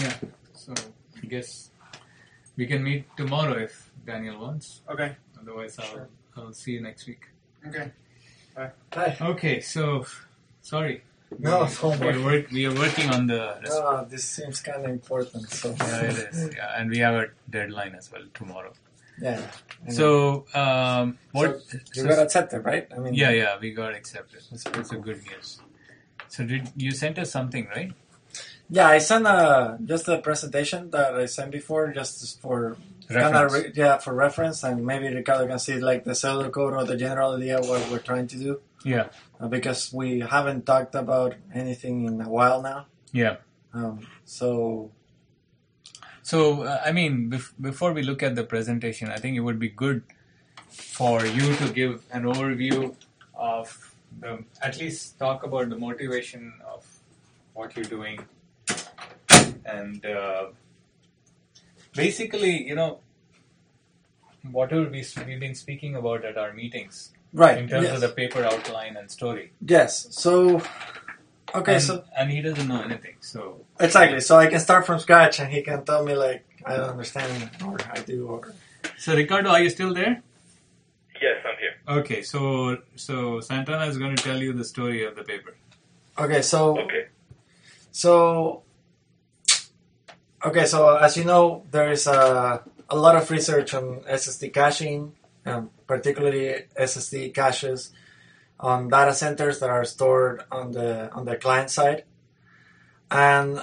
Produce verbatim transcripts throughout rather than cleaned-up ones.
Yeah. So I guess we can meet tomorrow if Daniel wants. Okay. Otherwise, I'll Sure. I'll see you next week. Okay. Bye. Hi. Okay. So sorry. No, we, don't we, worry. are work, we are working on the. Ah, this seems kind of important. So Yeah, it is. Yeah, and we have a deadline as well tomorrow. yeah. I know. So um, what? So you so- got accepted, right? I mean, yeah, yeah, we got accepted. That's, that's a good news. So did you sent us something, right? Yeah, I sent a just a presentation that I sent before, just for kind of Reference. re- yeah for reference, and maybe Ricardo can see like the cellular code or the general idea of what we're trying to do, Yeah, uh, because we haven't talked about anything in a while now. yeah. Um, so So uh, I mean, bef- before we look at the presentation, I think it would be good for you to give an overview of the, at least talk about the motivation of what you're doing, and uh, basically, you know, whatever we, we've been speaking about at our meetings right, in terms yes. of the paper outline and story. yes. So okay, and, so and he doesn't know anything, so exactly. So I can start from scratch, and he can tell me like I don't understand or I do or so Ricardo, are you still there? Yes, I'm here. Okay, so so Santana is going to tell you the story of the paper. okay. So Okay. So, okay, so as you know, there is a, a lot of research on S S D caching, um, particularly S S D caches on data centers that are stored on the on the client side, and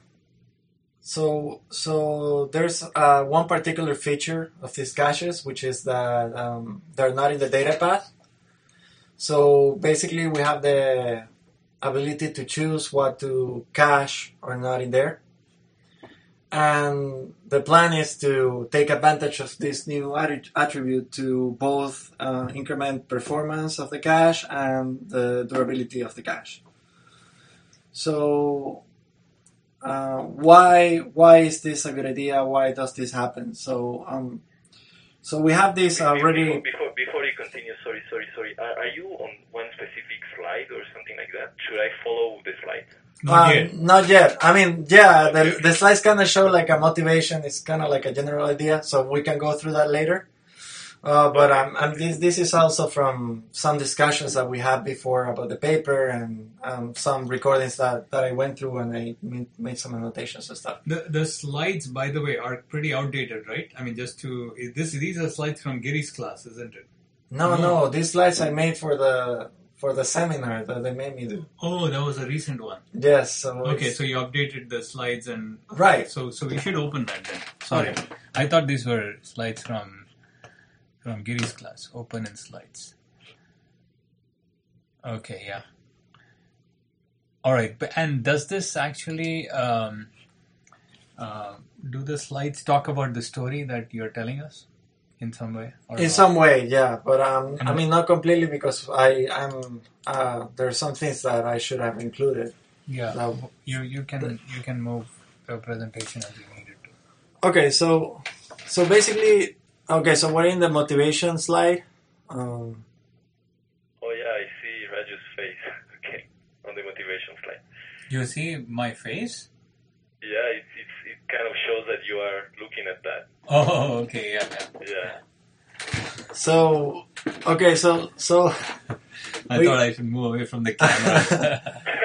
so so there's uh, one particular feature of these caches, which is that um, they're not in the data path. So basically, we have the ability to choose what to cache or not in there. And the plan is to take advantage of this new attri- attribute to both uh, increment performance of the cache and the durability of the cache. So uh, why why is this a good idea? Why does this happen? So um, so we have this already. Before, before, before you continue, sorry, sorry, sorry. Are, are you on one specific slide or something like that? Should I follow the slide? Not Uh, yet. Not yet. I mean, yeah, the, the slides kind of show like a motivation. It's kind of like a general idea, so we can go through that later. Uh, but um, and this this is also from some discussions that we had before about the paper and um, some recordings that, that I went through and I made, made some annotations and stuff. The the slides, by the way, are pretty outdated, right? I mean, just to this these are slides from Giri's class, isn't it? No, No. no, these slides I made for the for the seminar that they made me do. Oh, that was a recent one. Yes. So Okay, it's- so you updated the slides and right. so so we should open that then. Sorry, Okay. I thought these were slides from from Giri's class. Open in slides. Okay, yeah. All right, but and does this actually um, uh, do the slides talk about the story that you're telling us in some way? Or In not? some way, yeah, but um, I And- mean not completely because I I'm uh, there's some things that I should have included. Yeah, No. you you can you can move the presentation as you need it to. Okay, so so basically, okay, so we're in the motivation slide. Um, Oh, yeah, I see Raju's face. Okay, on the motivation slide. You see my face? Yeah, it, it's, it kind of shows that you are looking at that. Oh, okay, yeah. yeah. Yeah. so okay, so so I We- thought I should move away from the camera.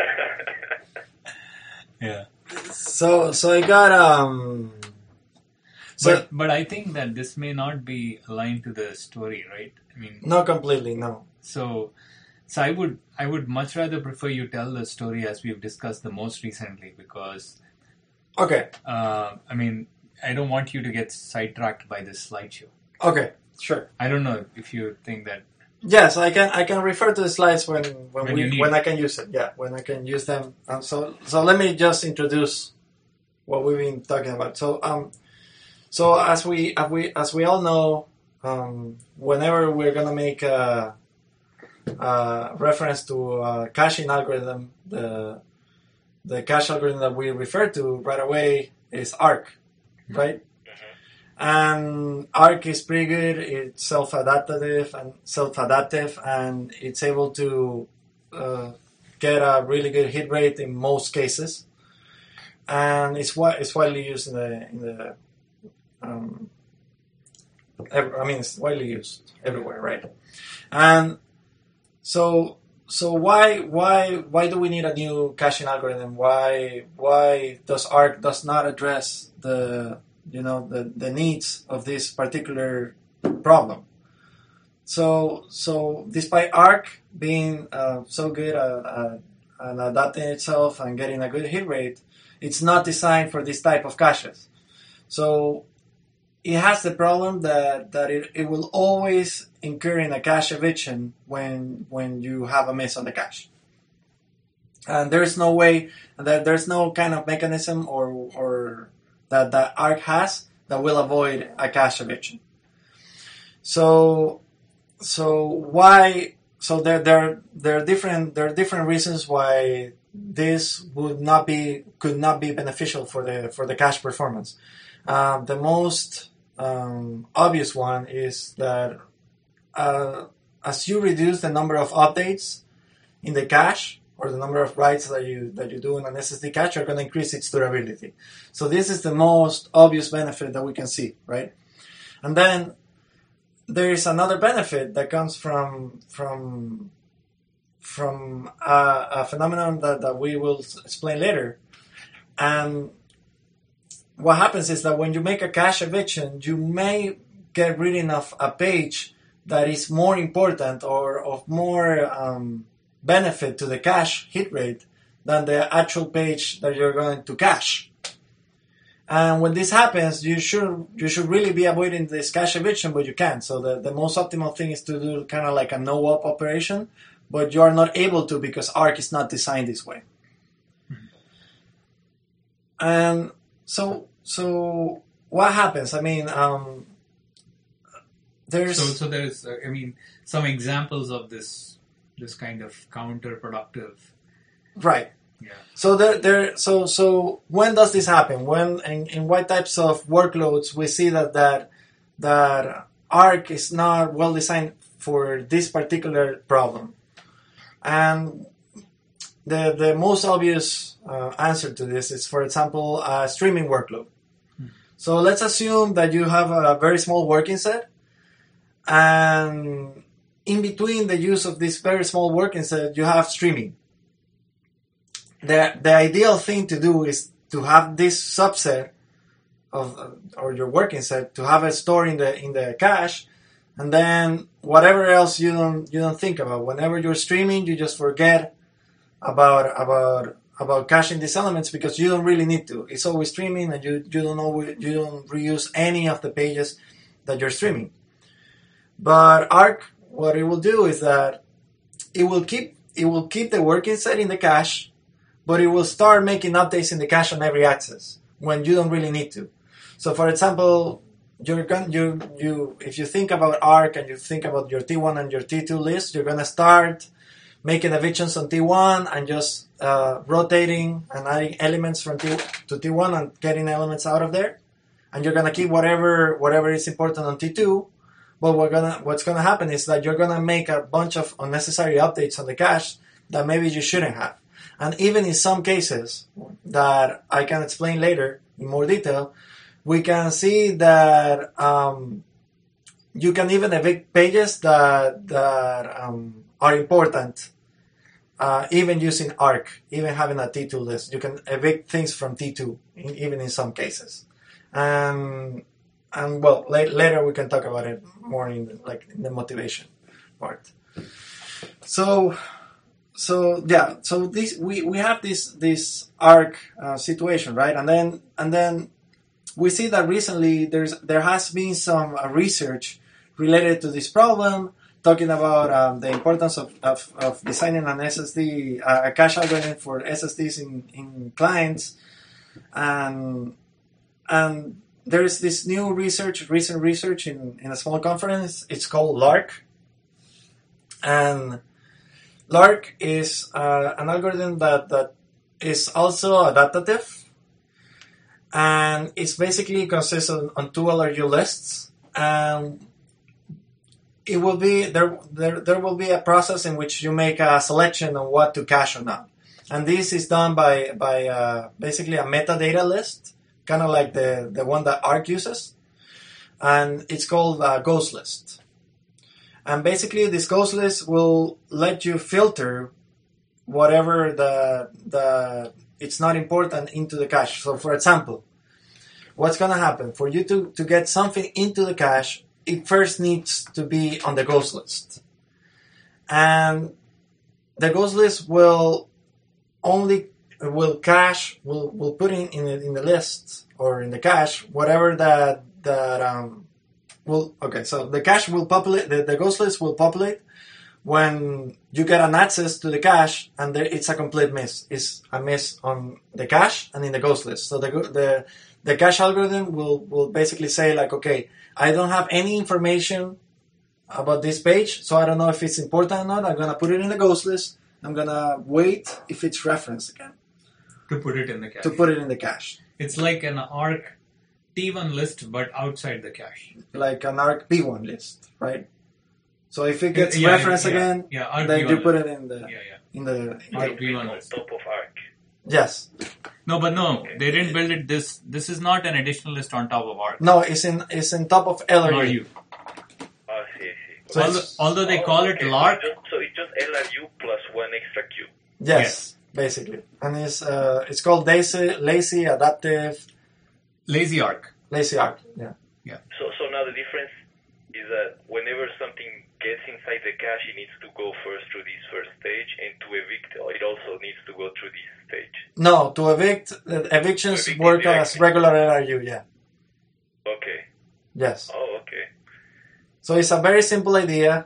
yeah. so so I got um. So But but I think that this may not be aligned to the story, right? I mean, not completely, no. so so I would I would much rather prefer you tell the story as we've discussed the most recently because Okay, uh, I mean I don't want you to get sidetracked by this slideshow. okay, sure. I don't know if you think that. Yes, I can I can refer to the slides when when, When we you need when it. I can use it. Yeah, when I can use them. Um, so so let me just introduce what we've been talking about. So um, so as we as we as we all know, um, whenever we're gonna make a, a reference to a caching algorithm, the the cache algorithm that we refer to right away is ARC, right? And ARC is pretty good. It's self-adaptive and self-adaptive, and it's able to uh, get a really good hit rate in most cases. and it's wi- it's widely used in the in the um, ev- I mean, it's widely used everywhere, right? And so so why why why do we need a new caching algorithm? Why why does Arc does not address the you know the, the needs of this particular problem? So so despite Arc being uh, so good at, at, at adapting itself and getting a good hit rate, it's not designed for this type of caches. So it has the problem that, that it, it will always incur in a cache eviction when when you have a miss on the cache. And there's no way that there's no kind of mechanism or or that that Arc has that will avoid a cache eviction. So so why so there there there are different there are different reasons why this would not be could not be beneficial for the for the cache performance. Uh, the most um, obvious one is that uh, as you reduce the number of updates in the cache or the number of writes that you that you do in an S S D cache, you're going to increase its durability. So this is the most obvious benefit that we can see, right? And then there is another benefit that comes from from from a, a phenomenon that, that we will explain later. And what happens is that when you make a cache eviction, you may get rid of a page that is more important or of more um, benefit to the cache hit rate than the actual page that you're going to cache. And when this happens, you should you should really be avoiding this cache eviction, but you can't. So the, the most optimal thing is to do kind of like a no-op operation, but you are not able to because Arc is not designed this way. Mm-hmm. And so so what happens? I mean, um, there's so so there's uh, I mean some examples of this this kind of counterproductive. Right. Yeah. So there, there. So, so when does this happen? When in, in what types of workloads we see that that that Arc is not well designed for this particular problem? And the the most obvious uh, answer to this is, for example, a streaming workload. Hmm. So let's assume that you have a very small working set, and in between the use of this very small working set, you have streaming. The, the ideal thing to do is to have this subset of uh, or your working set to have it stored in the in the cache, and then whatever else you don't you don't think about. Whenever you're streaming, you just forget about about about caching these elements because you don't really need to. It's always streaming, and you you don't know you don't reuse any of the pages that you're streaming. But Arc, what it will do is that it will keep it will keep the working set in the cache, but it will start making updates in the cache on every access when you don't really need to. So, for example, you're going you you if you think about Arc and you think about your T one and your T two list, you're gonna start making evictions on T one and just uh, rotating and adding elements from T to T one and getting elements out of there, and you're gonna keep whatever whatever is important on T two. But we're gonna what's gonna happen is that you're gonna make a bunch of unnecessary updates on the cache that maybe you shouldn't have. And even in some cases that I can explain later in more detail, we can see that um, you can even evict pages that, that um, are important, uh, even using Arc, even having a T two list. You can evict things from T two, in, even in some cases. And, and well, la- later we can talk about it more in like in the motivation part. So... So yeah, so this we, we have this this Arc uh, situation, right? And then and then we see that recently there's there has been some uh, research related to this problem, talking about um, the importance of, of, of designing an S S D, uh, a cache algorithm for S S Ds in, in clients, and and there is this new research, recent research in, in a small conference. It's called LARC, and LARC is uh, an algorithm that, that is also adaptive, and it's basically consists on, on two L R U lists, and it will be there, there there will be a process in which you make a selection on what to cache or not. and this is done by by uh, basically a metadata list, kind of like the the one that Arc uses, and it's called a ghost list. And basically, this ghost list will let you filter whatever the the it's not important into the cache. So, for example, what's going to happen for you to to get something into the cache? It first needs to be on the ghost list, and the ghost list will only will cache will will put in in the, in the list or in the cache whatever that that um will okay so the cache will populate the, the ghost list will populate when you get an access to the cache and there, it's a complete miss. It's a miss on the cache and in the ghost list. So the the the cache algorithm will will basically say like, okay, I don't have any information about this page, so I don't know if it's important or not. I'm gonna put it in the ghost list. I'm gonna wait if it's referenced again To put it in the cache. to put it in the cache, It's like an Arc T one list, but outside the cache. like an Arc P one list, right? So if it gets Yeah, referenced yeah, again, yeah, Arc then P one you put list. it in the Yeah, yeah. in the in Arc the P one on list. top of Arc. yes. No, but no, they didn't build it. This this is not an additional list on top of Arc. No, it's in it's in top of L R U. L R U. Ah, I see, I see. So although, it's- although they Oh, call okay, it so Lark, just- So it's just L R U plus one extra Q. Yes, basically, and it's uh, it's called lazy, lazy adaptive, lazy Arc. lazy arc. Yeah. So, so now the difference is that whenever something gets inside the cache, it needs to go first through this first stage, and to evict, it also needs to go through this stage. No, to evict, uh, evictions To evict work indirectly. as regular L R U. Yeah. Okay. Yes. Oh, okay. So it's a very simple idea.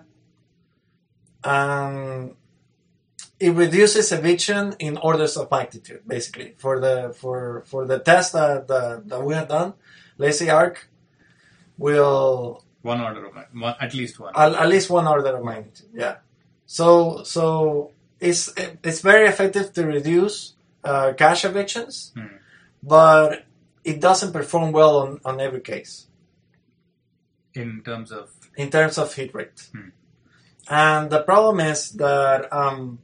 Um, it reduces eviction in orders of magnitude, basically. For the for for the test that that, that we have done, Lazy Arc will One order of magnitude. One, at least one. at, at least one order of magnitude. Yeah. So so it's it's very effective to reduce uh, cache evictions, Hmm. but it doesn't perform well on, on every case In terms of in terms of hit rate. Hmm. And the problem is that um,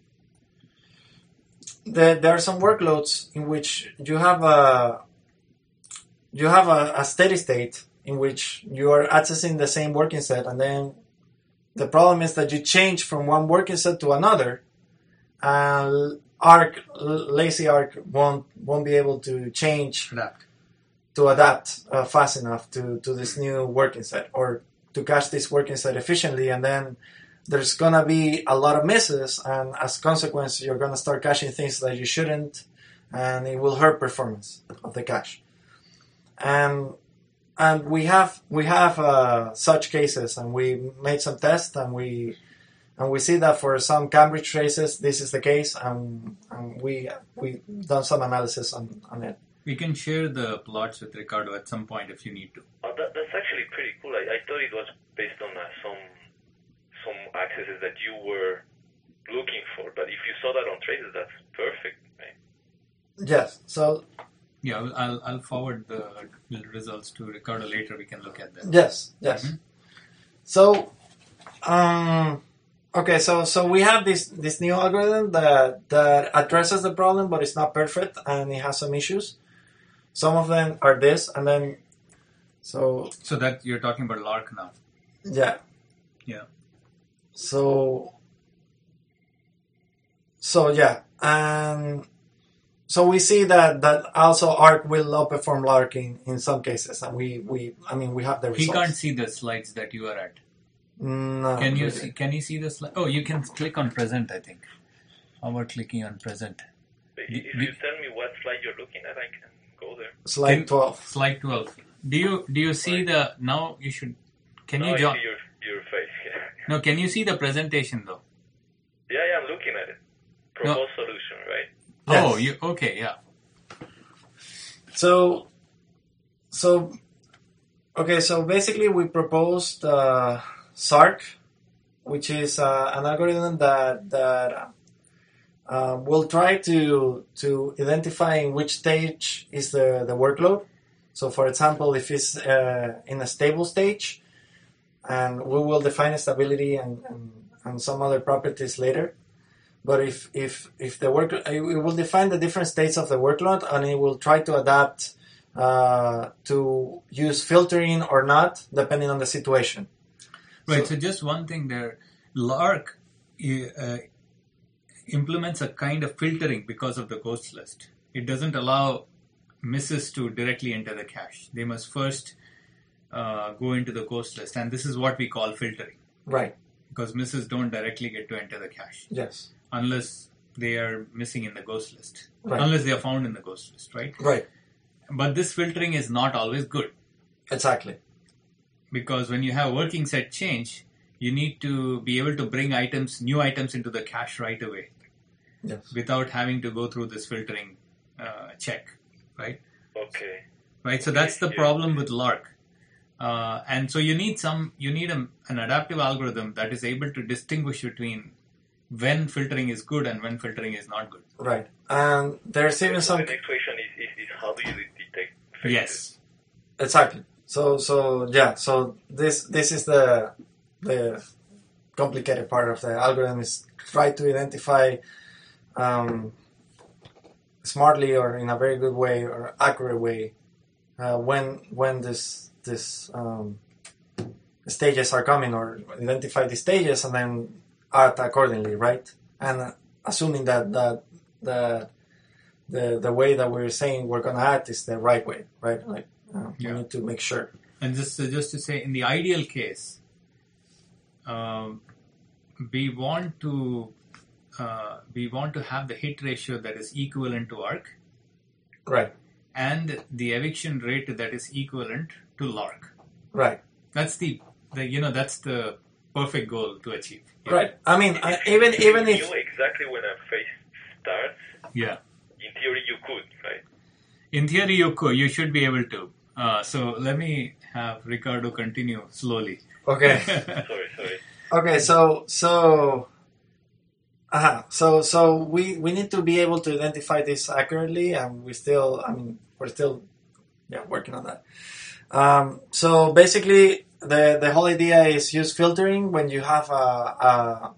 the, there are some workloads in which you have a you have a, a steady state in which you are accessing the same working set, and then the problem is that you change from one working set to another, and Arc Lazy Arc won't won't be able to change adapt. to adapt uh, fast enough to, to this new working set or to cache this working set efficiently, and then there's gonna be a lot of misses, and as a consequence you're gonna start caching things that you shouldn't, and it will hurt performance of the cache. And and we have we have uh, such cases, and we made some tests, and we and we see that for some Cambridge traces this is the case, and, and we we done some analysis on, on it. We can share the plots with Ricardo at some point if you need to. Oh, that, that's actually pretty cool. I, I thought it was based on uh, some some accesses that you were looking for, but if you saw that on traces, that's perfect. Right? Yes. So Yeah, I'll, I'll, I'll forward the results to Ricardo later. We can look at them. yes, yes. Mhm. So, um, okay. So so we have this this new algorithm that that addresses the problem, but it's not perfect, and it has some issues. Some of them are this, and then so So that you're talking about Lark now. yeah. Yeah. So so yeah, and so we see that that also Arc will outperform Lark in, in some cases, and we, we I mean we have the results. He can't see the slides that you are at. No, Can you really. see? Can you see the slide? Oh, you can click on present. I think. How about clicking on present? If Do- you do- tell me what slide you're looking at, I can go there. Slide Can- twelve. Slide twelve. Do you do you see the now? You should. Can Now you I join? see your, your face. Yeah. No. Can you see the presentation though? yeah, yeah, I'm looking at it. Proposed solution, right? Yes. Oh, you okay? Yeah. So, so, okay. So basically, we proposed uh, S A R C, which is uh, an algorithm that that uh, will try to to identify in which stage is the the workload. So, for example, if it's uh, in a stable stage, and we will define stability and, and and some other properties later. But if if if the work, it will define the different states of the workload, and it will try to adapt uh, to use filtering or not, depending on the situation. Right. So, so just one thing there, Lark uh, implements a kind of filtering because of the ghost list. It doesn't allow misses to directly enter the cache. They must first uh, go into the ghost list, and this is what we call filtering. Right. Because misses don't directly get to enter the cache. Yes. Unless they are missing in the ghost list. Right. Unless they are found in the ghost list, right? Right. But this filtering is not always good. Exactly. Because when you have working set change, you need to be able to bring items, new items into the cache right away. Yes. Without having to go through this filtering uh, check, right? Okay. Right. So that's the problem with Lark. Uh, and so you need some, you need a, an adaptive algorithm that is able to distinguish between when filtering is good and when filtering is not good. Right. And there's even so some... the next question is, is, is how do you detect faces? Yes. Exactly. So, so yeah, so this this is the the complicated part of the algorithm, is try to identify um, smartly or in a very good way or accurate way uh, when when this this um, stages are coming, or identify the stages and then act accordingly, right? And uh, assuming that that the the the way that we're saying we're gonna act is the right way, right? Like uh, Yeah. we need to make sure. And just, uh, just to say, in the ideal case, um, we want to uh, we want to have the hit ratio that is equivalent to Arc, Right. and the eviction rate that is equivalent to Lark. Right. That's the, the you know that's the perfect goal to achieve. Yeah. Right. I mean, I, even even you if knew exactly when a phase starts, Yeah. in theory you could, right? In theory, you could, you should be able to. Uh, so let me have Ricardo continue slowly. okay. Sorry, sorry. Okay, so so uh so so we we need to be able to identify this accurately, and we still, I mean, we're still yeah working on that. Um, so basically, the the whole idea is use filtering when you have a, a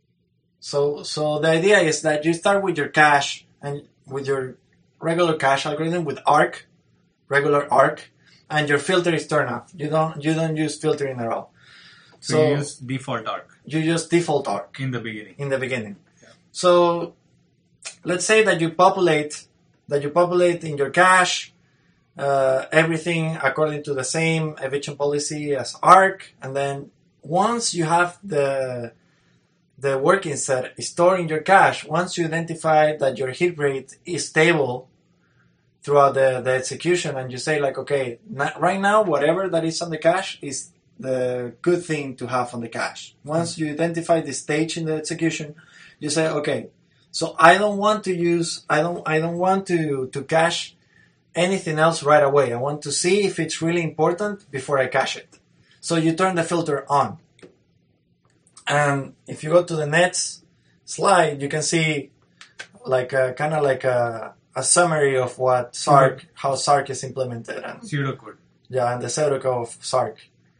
so so the idea is that you start with your cache and with your regular cache algorithm with Arc, regular Arc, and your filter is turned off. You don't you don't use filtering at all. So, So you use default Arc you use default Arc in the beginning. in the beginning. Yeah. So let's say that you populate that you populate in your cache uh, everything according to the same eviction policy as Arc, and then once you have the the working set stored in your cache, once you identify that your hit rate is stable throughout the, the execution, and you say like, okay, na- right now whatever that is on the cache is the good thing to have on the cache. Once you identify the stage in the execution, you say, okay, so I don't want to use, I don't, I don't want to, to cache anything else right away. I want to see if it's really important before I cache it. So you turn the filter on. And if you go to the next slide, you can see like a, kind of like a, a summary of what Sark, how Sark is implemented. And, Pseudocode. yeah, and the pseudocode of Sark.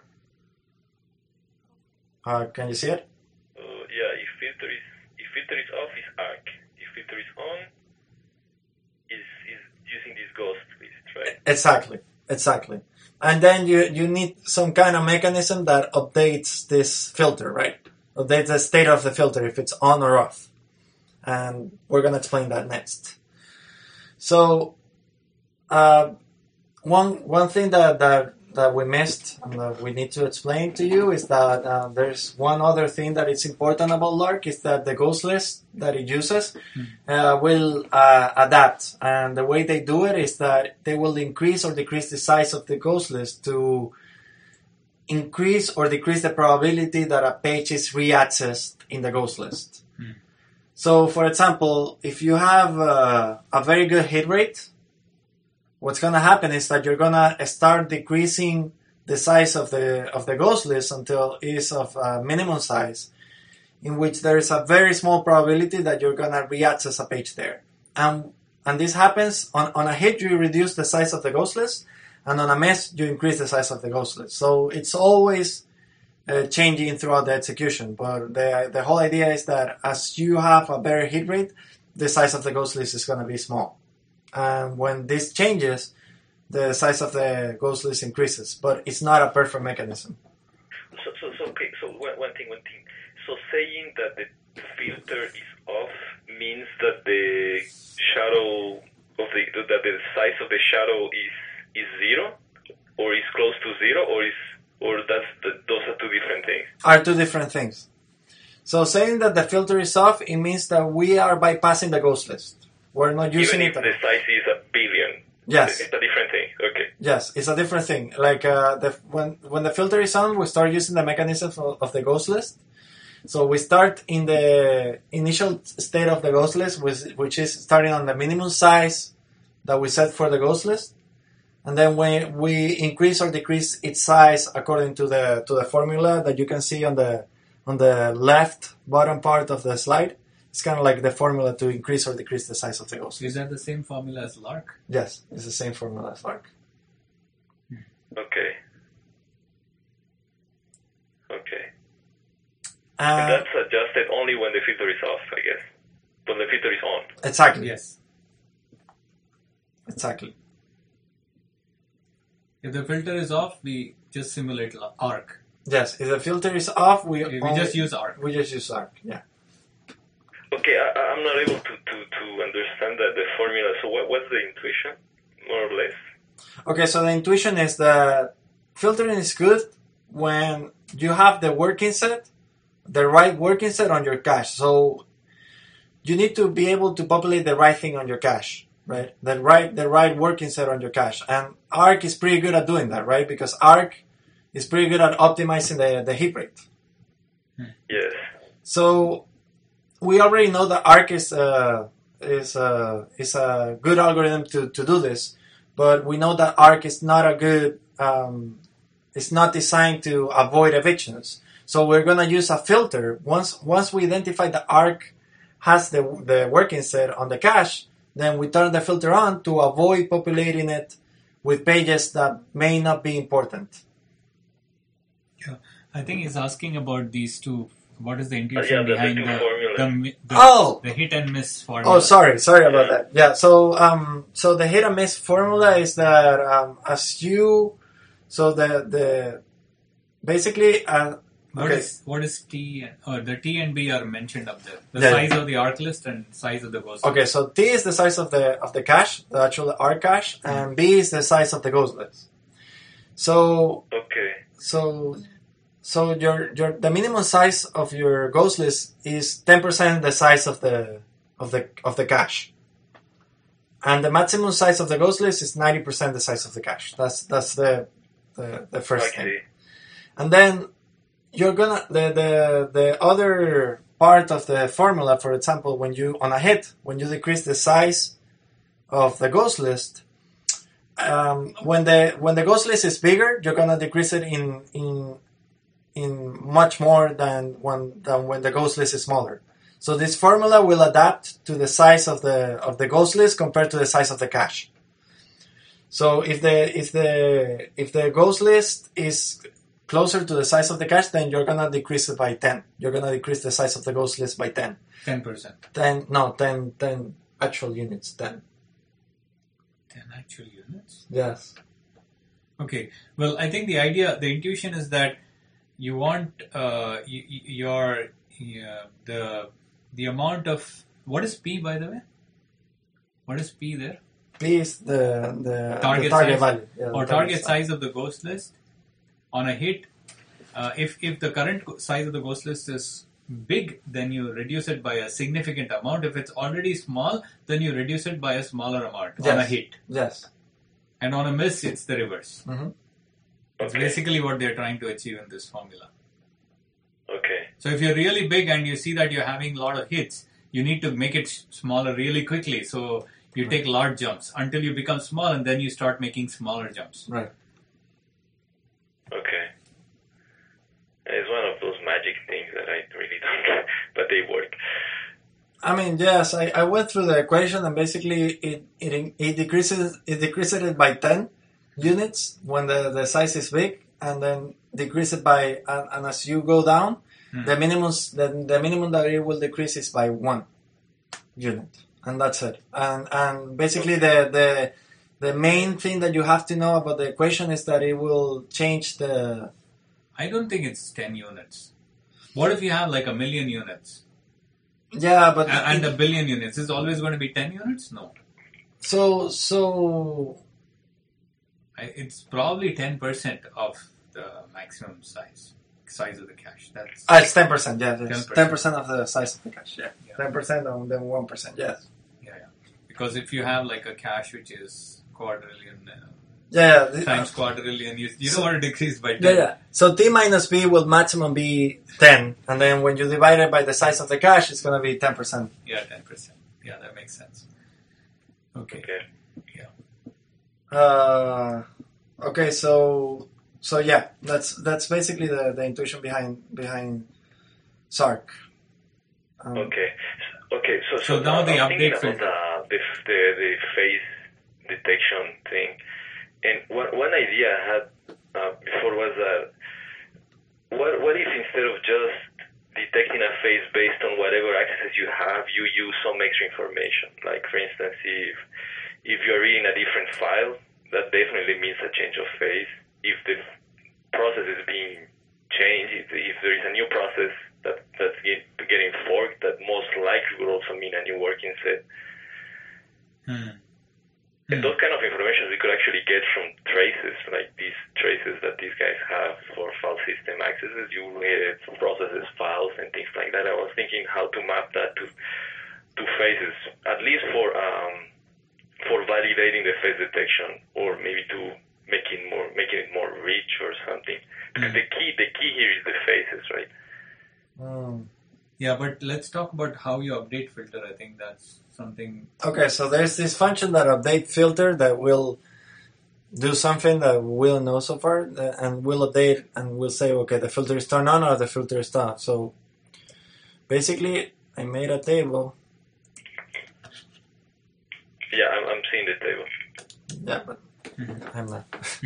Uh, can you see it? Uh, yeah, if filter is if filter is off, is Arc. If filter is on, is is using this ghost list, right? Exactly, exactly. And then you, you need some kind of mechanism that updates this filter, right? Updates the state of the filter if it's on or off. And we're going to explain that next. So, uh, one one thing that, that that we missed and that we need to explain to you is that uh, there's one other thing that is important about Lark, is that the ghost list that it uses uh, will uh, adapt. And the way they do it is that they will increase or decrease the size of the ghost list to increase or decrease the probability that a page is reaccessed in the ghost list. Mm. So, for example, if you have uh, a very good hit rate, what's going to happen is that you're going to start decreasing the size of the of the ghost list until it is of a minimum size, in which there is a very small probability that you're going to reaccess a page there. And and this happens on, on a hit, you reduce the size of the ghost list, and on a miss, you increase the size of the ghost list. So it's always uh, changing throughout the execution. But the the whole idea is that as you have a better hit rate, the size of the ghost list is going to be small. And when this changes, the size of the ghost list increases. But it's not a perfect mechanism. So, so, so okay. So one, one thing, one thing. So saying that the filter is off means that the shadow of the that the size of the shadow is is zero, or is close to zero, or is or that's the, those are two different things. Are two different things. So saying that the filter is off, it means that we are bypassing the ghost list. We're not using Even if it. the size is a billion. Yes. It's a different thing. Okay. Yes, it's a different thing. Like uh, the, when when the filter is on, we start using the mechanism of, of the ghost list. So we start in the initial state of the ghost list, which, which is starting on the minimum size that we set for the ghost list, and then we we increase or decrease its size according to the to the formula that you can see on the on the left bottom part of the slide. It's kind of like the formula to increase or decrease the size of the ghost list. Is that the same formula as Lark? Yes, it's the same formula as Lark. Okay. Okay. Uh, And that's adjusted only when the filter is off, I guess. When the filter is on. exactly. Yes. Exactly. If the filter is off, we just simulate arc. Yes, if the filter is off, we We only- just use arc. we just use Arc. Yeah. Okay, I, I'm not able to, to, to understand that the formula. So what, what's the intuition, more or less? Okay, so the intuition is that filtering is good when you have the working set, the right working set on your cache. So you need to be able to populate the right thing on your cache, right? The right the right working set on your cache. And Arc is pretty good at doing that, right? Because Arc is pretty good at optimizing the, the hit rate. Yes. So we already know that Arc is a, is a, is a good algorithm to, to do this, but we know that Arc is not a good, um, it's not designed to avoid evictions. So we're going to use a filter. Once once we identify that Arc has the, the working set on the cache, then we turn the filter on to avoid populating it with pages that may not be important. Yeah. I think he's asking about these two. What is the Uh, intuition yeah, the, the behind two the, formulas. the, mi- the, Oh! the hit and miss formula? Oh, sorry, sorry about Yeah. that. Yeah, so um, so the hit and miss formula is that um, as you, so the the basically uh, What okay. is what is T and or the T and B are mentioned up there? The Yeah. size of the arc list and size of the ghost. Okay, so T is the size of the of the cache, the actual arc cache, and B is the size of the ghost list. So Okay. so so your your the minimum size of your ghost list is ten percent the size of the of the of the cache. And the maximum size of the ghost list is ninety percent the size of the cache. That's that's the the, the first I thing. see. And then you're gonna the, the the other part of the formula, for example, when you on a hit, when you decrease the size of the ghost list, um, when the when the ghost list is bigger, you're gonna decrease it in in in much more than when than when the ghost list is smaller. So this formula will adapt to the size of the of the ghost list compared to the size of the cache. So if the if the if the ghost list is closer to the size of the cache, then you're gonna decrease it by ten. You're gonna decrease the size of the ghost list by ten. Ten percent. ten, no, ten, ten actual units, ten. Ten actual units. Yes. Okay. Well, I think the idea, the intuition is that you want uh, y- y- your uh, the the amount of what is P, by the way? What is P there? P is the, the Target the target size. value. Yeah, the Or target size of the ghost list on a hit. Uh, if if the current go- size of the ghost list is big, then you reduce it by a significant amount. If it's already small, then you reduce it by a smaller amount Yes. on a hit. Yes. And on a miss, it's the reverse. Mm-hmm. It's Okay. basically what they're trying to achieve in this formula. Okay. So if you're really big and you see that you're having a lot of hits, you need to make it sh- smaller really quickly. So you take large jumps until you become small, and then you start making smaller jumps. Right. Okay. It's one of those magic things that I really don't get, but they work. I mean, yes, I, I went through the equation and basically it, it it decreases it decreases it by ten units when the, the size is big, and then decrease it by, and, and as you go down, Hmm. the minimum the, the minimum that it will decrease is by one unit, and that's it. And and basically the the the main thing that you have to know about the equation is that it will change the. I don't think it's ten units. What if you have like a million units Yeah, but A- and it- a billion units? Is it always going to be ten units? No. so so I, it's probably ten percent of the maximum size size of the cache. That's ah, it's ten percent. Yeah, it's ten percent. ten percent of the size of the cache. Yeah, Yeah. ten percent and then one percent. Yes. yeah, yeah. Because if you have like a cache which is quadrillion uh, Yeah. the- times quadrillion, you, you don't want to decrease by ten. Yeah, yeah. So t minus b will maximum be ten, and then when you divide it by the size of the cache, it's going to be ten percent. Yeah, ten percent. Yeah, that makes sense. Okay. Okay. Uh, okay, so so yeah, that's that's basically the, the intuition behind behind Sark. Um, Okay. Okay. So, So now the I'm thinking update about the, the the the face detection thing, and one one idea I had uh, before was that what what if instead of just detecting a face based on whatever accesses you have, you use some extra information? Like, for instance, if if you're reading a different file, that definitely means a change of face. If the process is being changed, if, if there is a new process that that's get, getting forked, that most likely will also mean a new working set. Hmm. And those kind of information we could actually get from traces, like these traces that these guys have for file system accesses. You get processes, files, and things like that. I was thinking how to map that to to faces, at least for um, for validating the face detection, or maybe to making more making it more rich or something. Because Mm. the key the key here is the faces, right? mm. Yeah, but let's talk about how you update filter. I think that's something. Okay, so there's this function that update filter that will do something that we don't know so far, uh, and we'll update and we'll say, okay, the filter is turned on or the filter is off. So basically, I made a table. Yeah, I'm, I'm seeing the table. Yeah, but I'm not.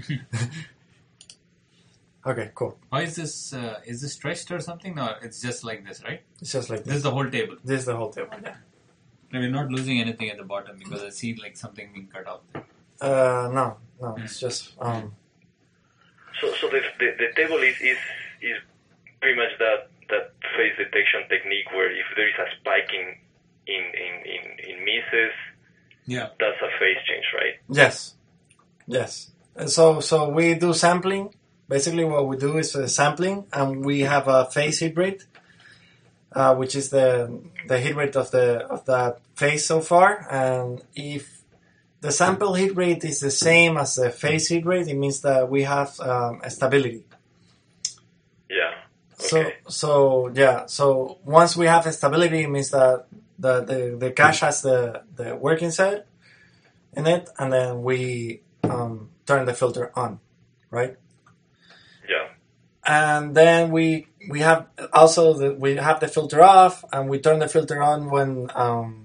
Okay, cool. Why is this? Uh, is this stretched or something? No, it's just like this, right? It's just like This is this. the whole table. This is the whole table. Yeah. I mean, not losing anything at the bottom because I see like something being cut off there. Uh, no, no, it's just um. So, so the, the, the table is, is is pretty much that that face detection technique where if there is a spike in in in in, in misses, Yeah. that's a phase change, right? Yes, yes. And so so we do sampling. Basically, what we do is uh, sampling, and we have a phase hit rate, uh, which is the the hit rate of the of that phase so far. And if the sample hit rate is the same as the phase hit rate, it means that we have um, a stability. Yeah. So Okay. so yeah. So once we have a stability, it means that the the, the cache has the the working set in it, and then we um, turn the filter on, right? Yeah. And then we we have also the, we have the filter off, and we turn the filter on when. Um,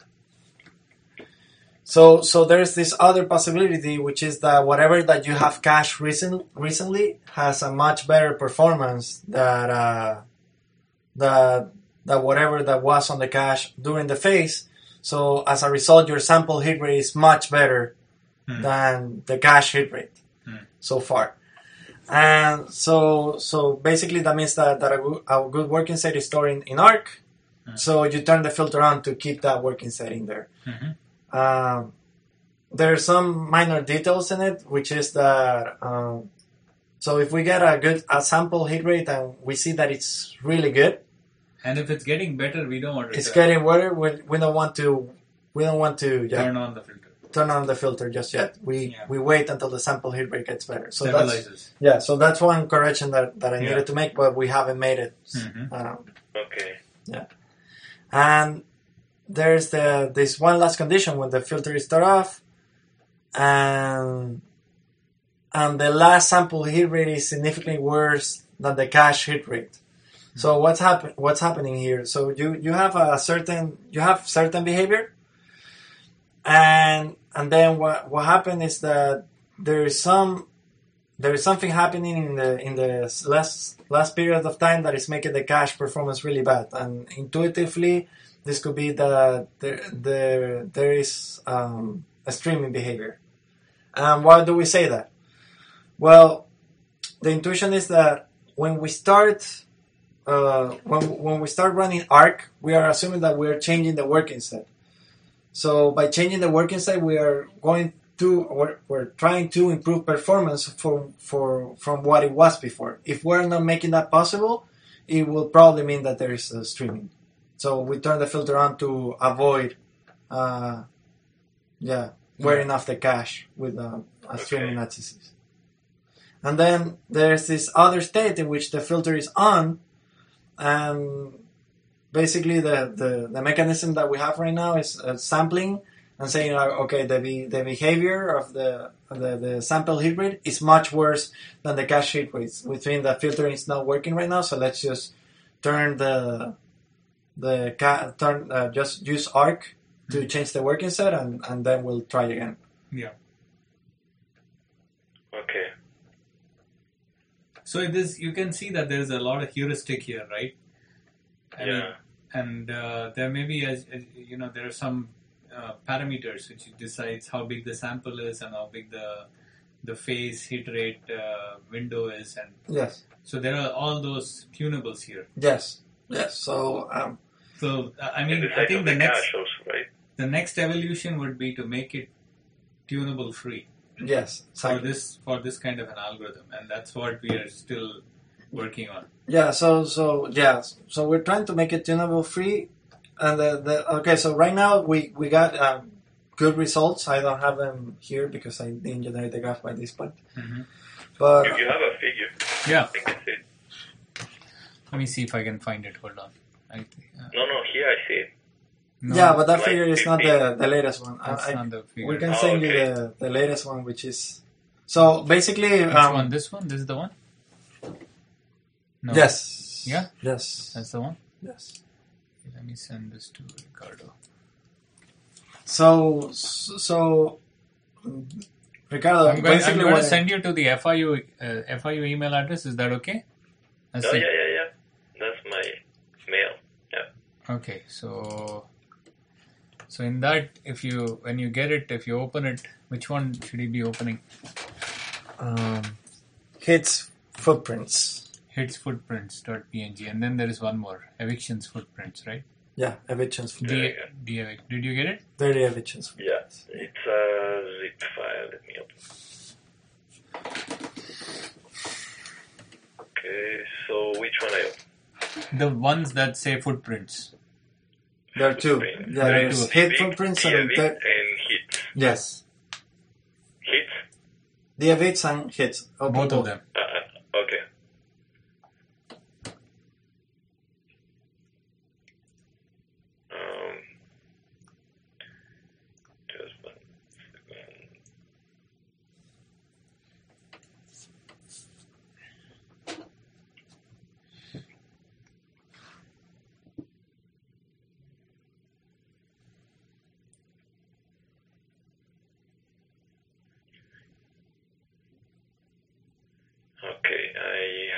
so so there's this other possibility, which is that whatever that you have cached recent, recently has a much better performance that uh, that that whatever that was on the cache during the phase. So as a result, your sample hit rate is much better Hmm. than the cache hit rate Hmm. so far. And so, so basically that means that, that a, good, a good working set is stored in, in Arc. Mm. So you turn the filter on to keep that working set in there. Mhm. Um, there are some minor details in it, which is that, um, so if we get a good a sample hit rate and we see that it's really good, And if it's getting better, we don't want to it's turn, getting better, we, we don't want to, we don't want to yeah, turn on the filter. turn on the filter just yet. We, Yeah. we wait until the sample hit rate gets better. So that's, Stabilizes. yeah, so that's one correction that, that I Yeah. needed to make, but we haven't made it. Mhm. Um, Okay. and there's the this one last condition when the filter is turned off, and and the last sample hit rate is significantly worse than the cache hit rate. So what's happen what's happening here? So you, you have a certain you have certain behavior, and and then what what happened is that there is some there is something happening in the in the last last period of time that is making the cache performance really bad. And intuitively, this could be that there there, there is um, a streaming behavior. And why do we say that? Well, the intuition is that when we start uh, when when we start running Arc, we are assuming that we are changing the working set. So by changing the working set, we are going to or we're trying to improve performance for for from what it was before. If we're not making that possible, it will probably mean that there is a streaming. So we turn the filter on to avoid, uh, yeah, wearing off the cache with uh, a streaming Okay. H C Cs. And then there's this other state in which the filter is on, and basically the, the, the mechanism that we have right now is uh, sampling and saying, like, okay, the be, the behavior of the, the the sample hit rate is much worse than the cache hit rate, which means the filtering is not working right now. So let's just turn the the ca- turn uh, just use Arc to Mhm. change the working set, and, and then we'll try again. Yeah. Okay. So it is, you can see that there is a lot of heuristic here, right? I Yeah. mean, and uh, there may be, as, as you know, there are some uh, parameters which decides how big the sample is and how big the the phase hit rate uh, window is, and Yes, so there are all those tunables here. yes, yes. So um, So uh, I And mean, the I size think of the the next cache also, right? the next evolution would be to make it tunable free yes, for exactly. this for this kind of an algorithm, and that's what we are still working on. Yeah, so so yeah, so we're trying to make it tunable free, and the, the okay. So right now we we got um, good results. I don't have them here because I didn't generate the graph by this point. Mm-hmm. But If you have a figure, Yeah, I think it's it. let me see if I can find it. Hold on. I, uh, No, no, here I see it. no, yeah, but that Like figure is not the the latest one. I, that's I, not the figure. we can Oh, send you okay. the the latest one, which is so basically. Which Um, one? This one? This is the one? No. Yes. Yeah? Yes. That's the one? Yes. Let me send this to Ricardo. So so Ricardo, I'm going, I'm basically going to what send you to the F I U uh, F I U email address. Is that okay? That's Oh, it. yeah, yeah, yeah. That's my mail. Yeah. Okay, so so in that, if you when you get it, if you open it, which one should you be opening? um, hits footprints. Hits footprints.png, and then there is one more, evictions footprints, right? Yeah, evictions. Yeah, De- yeah. de- did you get it? Dirty evictions. Yeah. It's a zip file. Let me open. Okay, so which one I open? The ones that say footprints. There are two. Footprint. Yeah, There are there's two. hit Evict, footprints and de-evict, the, and hit. yes, Hit? the evicts and hits. Open Both of them. Uh, uh, okay. Um, just one second. Okay, I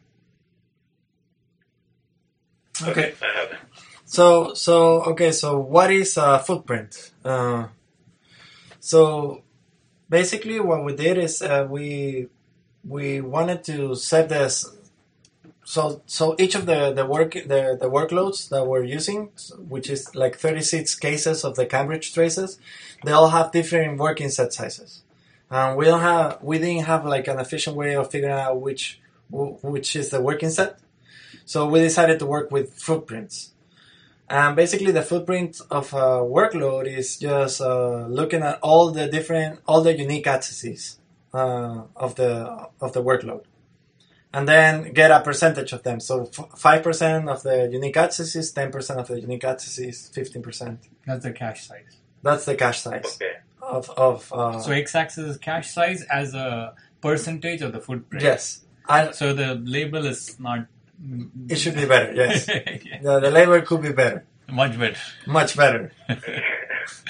have. Okay. I have it. So so okay. So what is a footprint? Uh, so basically, what we did is uh, we we wanted to set this. So so each of the the work the, the workloads that we're using, which is like thirty-six cases of the Cambridge traces, they all have different working set sizes. And we don't have we didn't have like an efficient way of figuring out which which is the working set. So we decided to work with footprints. And basically the footprint of a workload is just uh, looking at all the different all the unique accesses uh, of the of the workload. And then get a percentage of them. So five percent of the unique accesses, ten percent of the unique accesses, fifteen percent. That's the cache size. That's the cache size Okay. of of. Uh, So x-axis is cache size as a percentage of the footprint. yes, I, So the label is not. it should be better. Yes, Yeah. the, the label could be better, Much better. much better.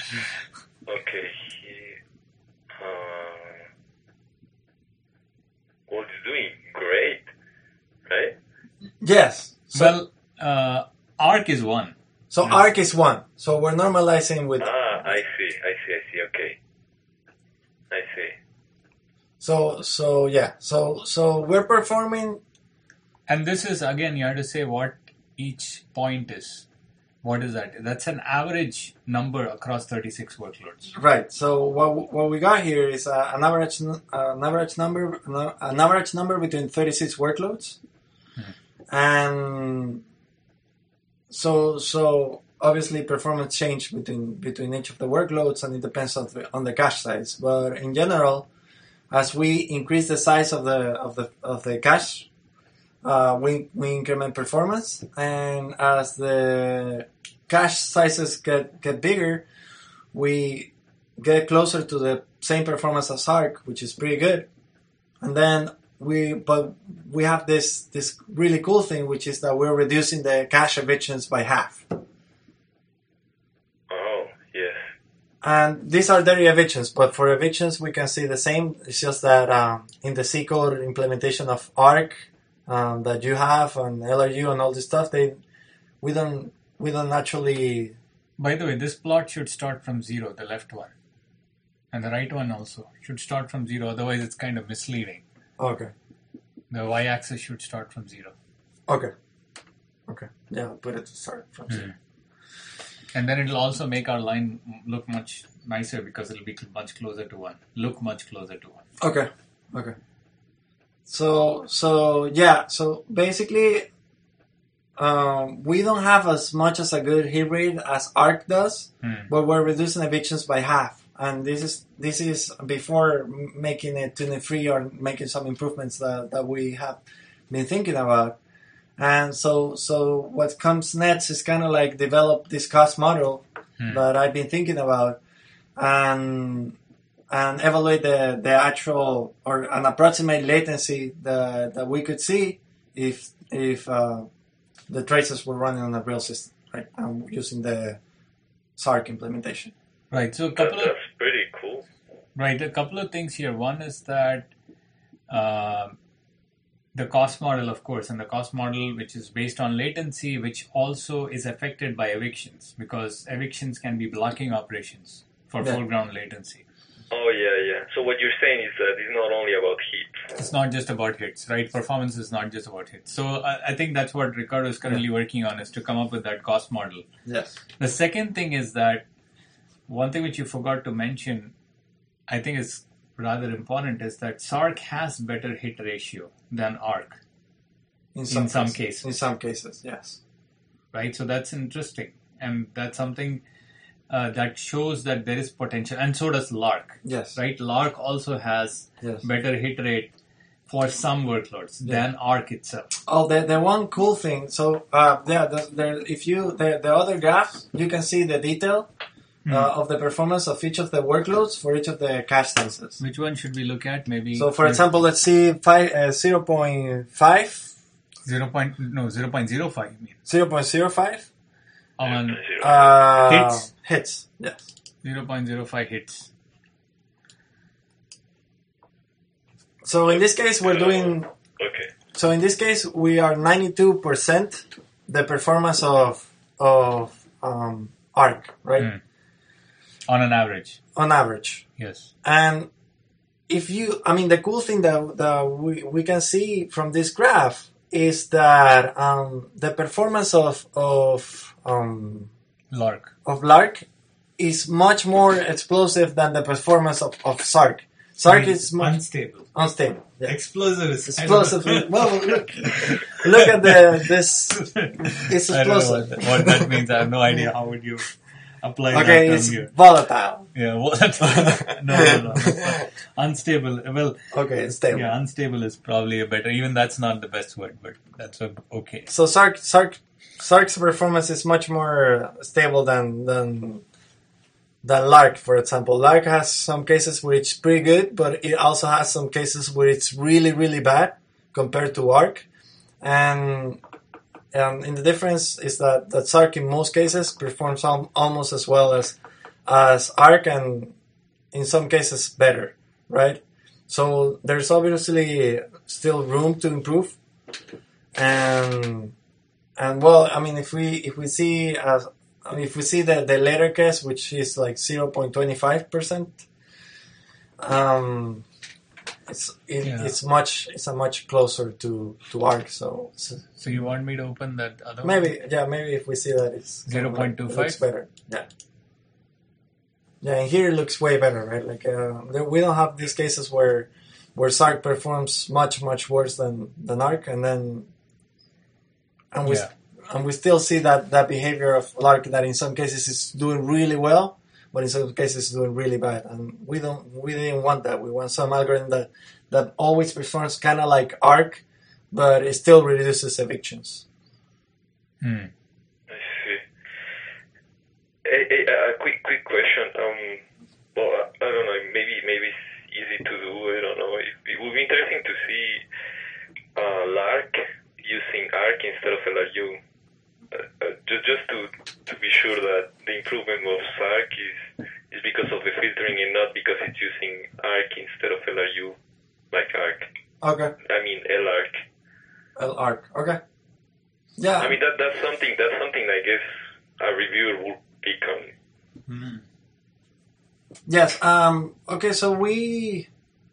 Okay. He, uh, Yes. So, Well, uh, Arc is one. so yes. Arc is one. So we're normalizing with. Ah, I see, I see, I see. Okay, I see. So so yeah. So so we're performing. And this is, again, you have to say what each point is. What is that? That's an average number across thirty-six workloads. Right. So what what we got here is uh, an average n- uh, an average number an average number between thirty-six workloads, and so so obviously performance change between between each of the workloads, and it depends on the on the cache size. But in general, as we increase the size of the of the of the cache, uh, we we increment performance, and as the cache sizes get get bigger, we get closer to the same performance as Arc, which is pretty good. And then we, but we have this this really cool thing, which is that we're reducing the cache evictions by half. Oh, yes. And these are dirty evictions, but for evictions we can see the same. It's just that um, in the C code implementation of Arc um, that you have and L R U and all this stuff, they we don't we don't actually. By the way, this plot should start from zero, the left one. And the right one also should start from zero, otherwise it's kind of misleading. Okay. The y-axis should start from zero. Okay. Okay. Yeah, I'll put it to start from Hmm. zero. And then it'll also make our line look much nicer because it'll be much closer to one. Look much closer to one. Okay. Okay. So so yeah. So basically, um, we don't have as much as a good hit rate as Arc does, Hmm. but we're reducing evictions by half. And this is this is before m- making it tune free or making some improvements that, that we have been thinking about. And so so what comes next is kind of like develop this cost model Hmm. that I've been thinking about, and and evaluate the, the actual or an approximate latency that, that we could see if if uh, the traces were running on a real system, right? Um, using the Sark implementation. Right, so a That, couple of that's pretty cool. right, a couple of things here. One is that uh, the cost model, of course, and the cost model which is based on latency, which also is affected by evictions, because evictions can be blocking operations for Yeah. foreground latency. Oh, yeah, yeah. So what you're saying is that it's not only about heat. It's not just about hits, right? Performance is not just about hits. So I, I think that's what Ricardo is currently working on, is to come up with that cost model. Yes. The second thing is that one thing which you forgot to mention, I think is rather important, is that Sark has better hit ratio than Arc, In some cases. cases. In some cases, yes. right? So that's interesting. And that's something uh, that shows that there is potential. And so does Lark, Yes. right? Lark also has Yes. better hit rate for some workloads Yeah. than Arc itself. Oh, the, the one cool thing. So, uh, yeah, the, the, if you the, the other graph, you can see the detail uh, of the performance of each of the workloads for each of the cache sizes. Which one should we look at? Maybe. So, for example, let's see five, uh, zero point five, zero. Point, no, zero point zero five. You mean zero point zero five on Zero. uh, Hits? Hits, yes. zero point zero five hits. So in this case, we're doing. Okay. So in this case, we are ninety-two percent the performance of of um, Arc, right? Mm. On an average, On average. yes. And if you, I mean, the cool thing that, that we, we can see from this graph is that um, the performance of of um, Lark. of Lark is much more explosive than the performance of, of Sark. Sark is much unstable. unstable. Yeah. Explosive is Explosive. Well, look, look at the this. It's I don't know explosive. what, what that means. I have no idea. How would you apply Okay, that it's term here? volatile. Yeah, what? no, no, no. It's not. Unstable. Well, Okay, it's stable. yeah, unstable is probably a better. Even that's not the best word, but that's a, okay. So Sark, Sark, Sark's performance is much more stable than than than Lark, for example. Lark has some cases where it's pretty good, but it also has some cases where it's really, really bad compared to Arc. And and in the difference is that, that Sark in most cases performs al- almost as well as as Arc, and in some cases better, right? So there's obviously still room to improve. and and well, I mean, if we if we see uh, I mean, if we see the the later case, which is like zero point two five percent, um, it's it, Yeah. it's much it's a much closer to to ARC. So, so So you want me to open that other maybe yeah, maybe if we see that it's zero point two it five? looks better. Yeah. Yeah, and here it looks way better, right? Like uh, there, we don't have these cases where where S A R C performs much much worse than than ARC, and then and we Yeah. and we still see that that behavior of ARC that in some cases is doing really well, but in some cases is doing really bad, and we don't we didn't want that. We want some algorithm that that always performs kind of like ARC, but it still reduces evictions. Hmm. I see. A, a, a quick quick question. Um, well, I don't know. Maybe maybe it's easy to do. I don't know. It, it would be interesting to see uh, Lark using ARC instead of L R U. Uh, uh, just just to to be sure that the improvement of S A R C is is because of the filtering and not because it's using ARC instead of L R U, like ARC. Okay, I mean L ARC. L ARC. Okay. Yeah. I mean that that's something that's something I guess a reviewer would pick on. Hmm. Yes. Um. Okay. So we.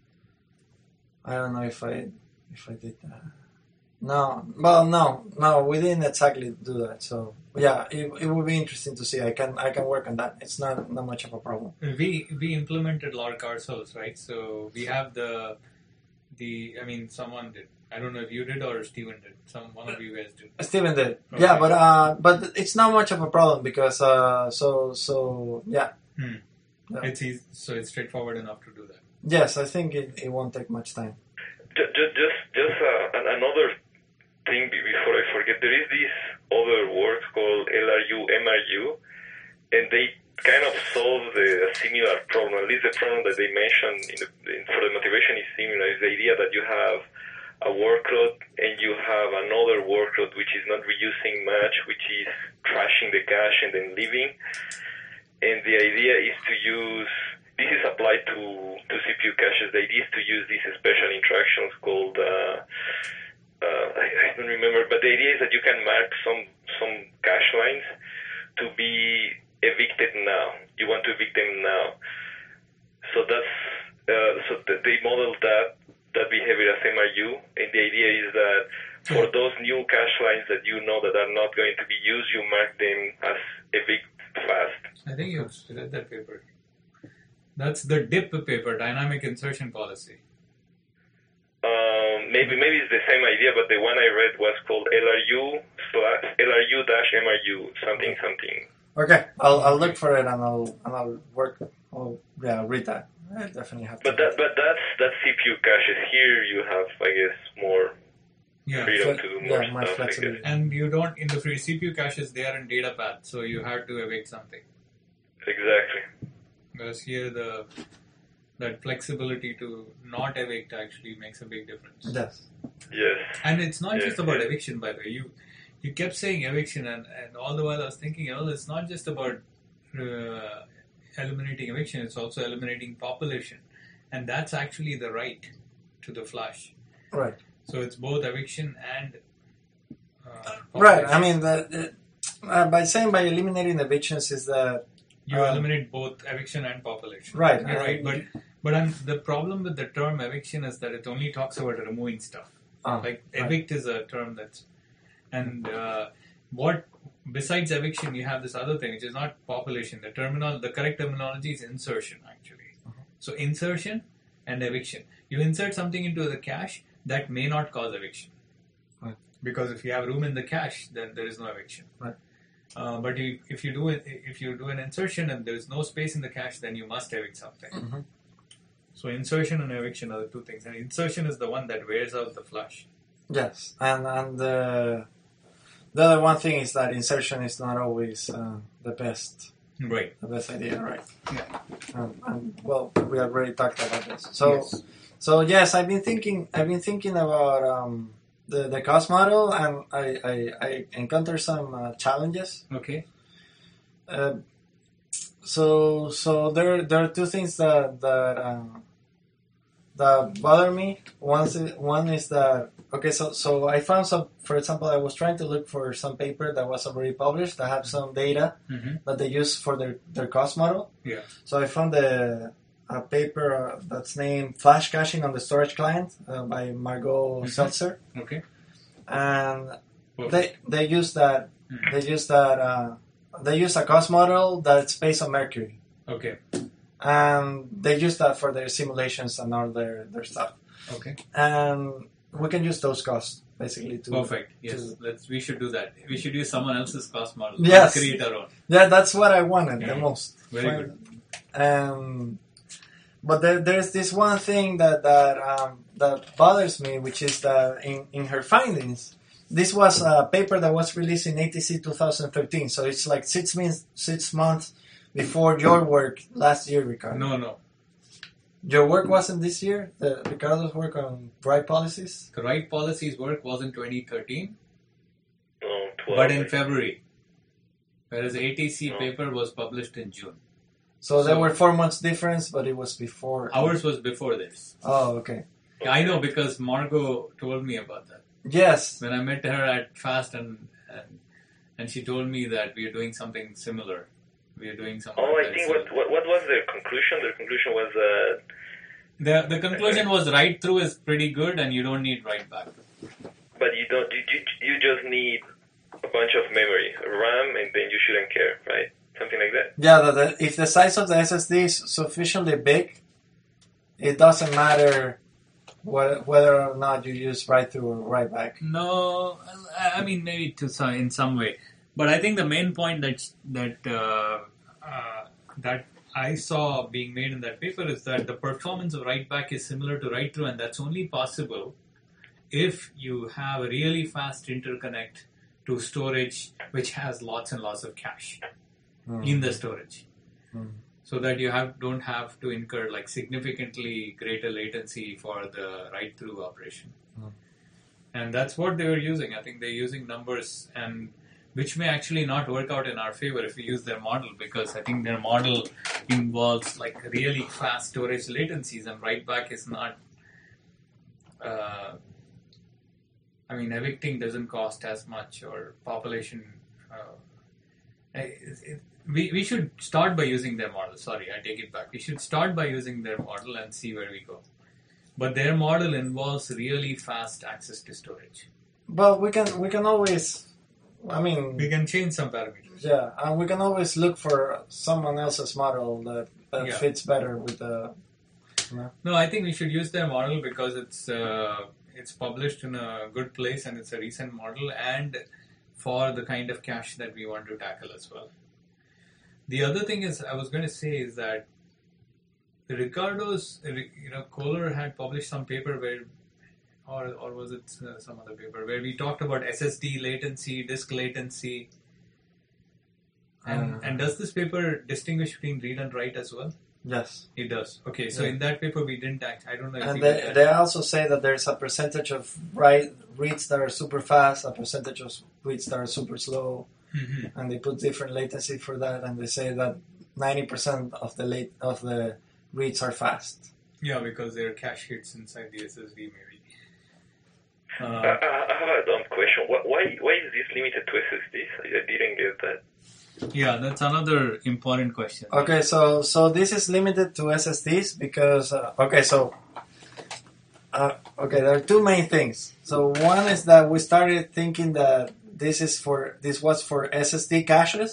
I don't know if I if I did that. No. Well, no, no, we didn't exactly do that. So yeah, it, it would be interesting to see. I can I can work on that. It's not not much of a problem. We we implemented Lark ourselves, right? So we have the the. I mean, someone did. I don't know if you did or Steven did. Some one of you guys did. Steven did. Okay. Yeah, but uh, but it's not much of a problem because uh, so so yeah. Hmm. Yeah. It's easy, so it's straightforward enough to do that. Yes, I think it, it won't take much time. Just just just, just uh, an- another thing be- before I forget. There is this other word called L R U M R U, and they kind of solve the a similar problem. At least the problem that they mentioned in the, in, for the motivation is similar. Is the idea that you have a workload and you have another workload which is not reusing much, which is trashing the cache and then leaving. And the idea is to use, this is applied to, to C P U caches, the idea is to use these special instructions called, uh, uh, I, I don't remember, but the idea is that you can mark some, some cache lines to be evicted now. You want to evict them now. So that's, uh, so th- they model that, that behavior as M R U, and the idea is that for those new cache lines that you know that are not going to be used, you mark them as evict fast. I think you've read that paper. That's the D I P paper, Dynamic Insertion Policy. Um, maybe maybe it's the same idea, but the one I read was called L R U slash L R U dash M R U something something. Okay, I'll I'll look for it and I'll and I'll work. I'll yeah read that. I definitely have to. But that but that's that's C P U caches. Here you have, I guess, more Yeah. freedom Fle- to do more yeah, more stuff. I flexibility. guess. And you don't, in the free C P U caches, they are in data path, so you have to evict something. Exactly. Whereas here, the that flexibility to not evict actually makes a big difference. Yes. Yes. And it's not Yeah, just about yeah. eviction, by the way. You you kept saying eviction, and, and all the while I was thinking, well, it's not just about uh, eliminating eviction, it's also eliminating population. And that's actually the right to the flush. Right. So it's both eviction and uh, Right. population. I mean, the, the, uh, by saying by eliminating evictions is that You um, eliminate both eviction and population. right. You're uh, right, but but I'm, the problem with the term eviction is that it only talks about removing stuff. oh, Like right. evict is a term that's, and uh, what besides eviction you have this other thing which is not population. The terminal, the correct terminology is insertion actually. Uh-huh. So insertion and eviction. You insert something into the cache that may not cause eviction, Right. because if you have room in the cache, then there is no eviction. Right. Uh, but you, if you do it, if you do an insertion and there is no space in the cache, then you must evict something. Mhm. So insertion and eviction are the two things. And insertion is the one that wears out the flush. Yes, and and uh, the other one thing is that insertion is not always uh, the best Right. the best idea, right? Yeah. Um, and well, we already talked about this. So Yes. so yes, I've been thinking I've been thinking about um, the the cost model, and I I, I encountered some uh, challenges. Okay. Uh, so so there there are two things that that uh, that bother me. One is, one is that okay. So so I found some. For example, I was trying to look for some paper that was already published that have some data Mm-hmm. that they use for their, their cost model. Yeah. So I found a, a paper uh, that's named Flash Caching on the Storage Client uh, by Margot Mhm. Seltzer, Okay. and Perfect. they they use that Mhm. they use that uh, they use a cost model that's based on Mercury, Okay. and they use that for their simulations and all their, their stuff. Okay. And we can use those costs basically to Perfect. Yes. to- Let's. We should do that. We should use someone else's cost model. Yes. And create our own. Yeah, that's what I wanted the Mhm. most. Very Fin- good. Um, but there, there's this one thing that that um, that bothers me, which is that in, in her findings, this was a paper that was released in A T C twenty thirteen, so it's like six months six months before your work last year, Ricardo. No, no. Your work wasn't this year. The, Ricardo's work on right policies. The right policies work was in twenty thirteen, No, twelve. but in February. Whereas A T C No. paper was published in June. So there So- were four months difference, but it was before. Ours was before this. Oh, okay. I know because Margot told me about that. Yes. When I met her at FAST and and, and she told me that we are doing something similar. We are doing something. Oh, I very think similar. what, what what was their conclusion? Their conclusion was uh, The the conclusion was write through is pretty good and you don't need write back. but you don't you, you you just need a bunch of memory, RAM, and then you shouldn't care, right? Something like that. Yeah, that the, if the size of the S S D is sufficiently big, it doesn't matter what, whether or not you use write through or write back. No, I I mean maybe to some in some way, but I think the main point that that uh, uh, that I saw being made in that paper is that the performance of write back is similar to write through, and that's only possible if you have a really fast interconnect to storage which has lots and lots of cache Mm. in the storage, Mm. so that you have don't have to incur like significantly greater latency for the write through operation. Mm. And that's what they were using. I think they're using numbers, and which may actually not work out in our favor if we use their model, because I think their model involves like really fast storage latencies, and write back is not. Uh, I mean, evicting doesn't cost as much, or population. Uh, it, it, we we should start by using their model. Sorry, I take it back. We should start by using their model and see where we go. But their model involves really fast access to storage. But we can we can always, I mean, We can change some parameters. yeah, and we can always look for someone else's model that, that Yeah. fits better with the. No, I think we should use their model because it's uh, it's published in a good place and it's a recent model, and for the kind of cache that we want to tackle as well. The other thing is, I was going to say is that Ricardo's, you know, Kohler had published some paper where, or or was it uh, some other paper where we talked about S S D latency, disk latency, and Uh. and does this paper distinguish between read and write as well? Yes. It does. Okay, so Yeah. in that paper we didn't act. I don't know if And we they, did they that. also say that there's a percentage of write reads that are super fast, a percentage of reads that are super slow, Mhm. and they put different latency for that, and they say that ninety percent of the late of the reads are fast. Yeah, because there are cache hits inside the S S D maybe. Uh, Uh, I I have a dumb question. Why why why is this limited to S S Ds? I I didn't get that. yeah, that's another important question. Okay, so so this is limited to S S Ds because uh, okay, so uh, okay, there are two main things. So one is that we started thinking that this is for this was for S S D caches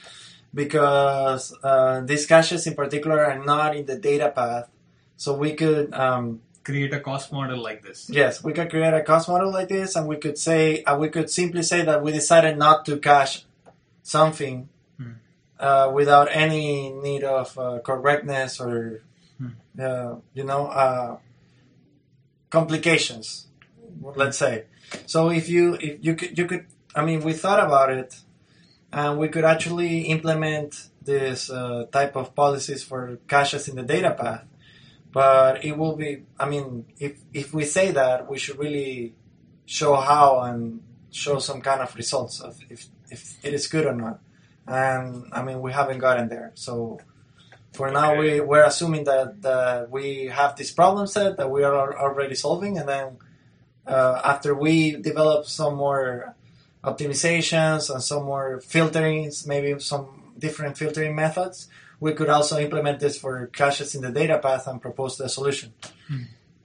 because uh, these caches in particular are not in the data path. So we could um, Create a cost model like this. yes, we could create a cost model like this, and we could say uh, we could simply say that we decided not to cache something Hmm. uh, without any need of uh, correctness or Hmm. uh, you know uh, complications. Let's say. So if you if you could you could I mean we thought about it, and we could actually implement this uh, type of policies for caches in the data path. But it will be, I mean, if, if we say that, we should really show how and show some kind of results of if, if it is good or not. And, I mean, we haven't gotten there. So For now, Okay. we we're assuming that, that we have this problem set that we are already solving, and then uh, after we develop some more optimizations and some more filterings, maybe some different filtering methods, we could also implement this for caches in the data path and propose the solution Hmm.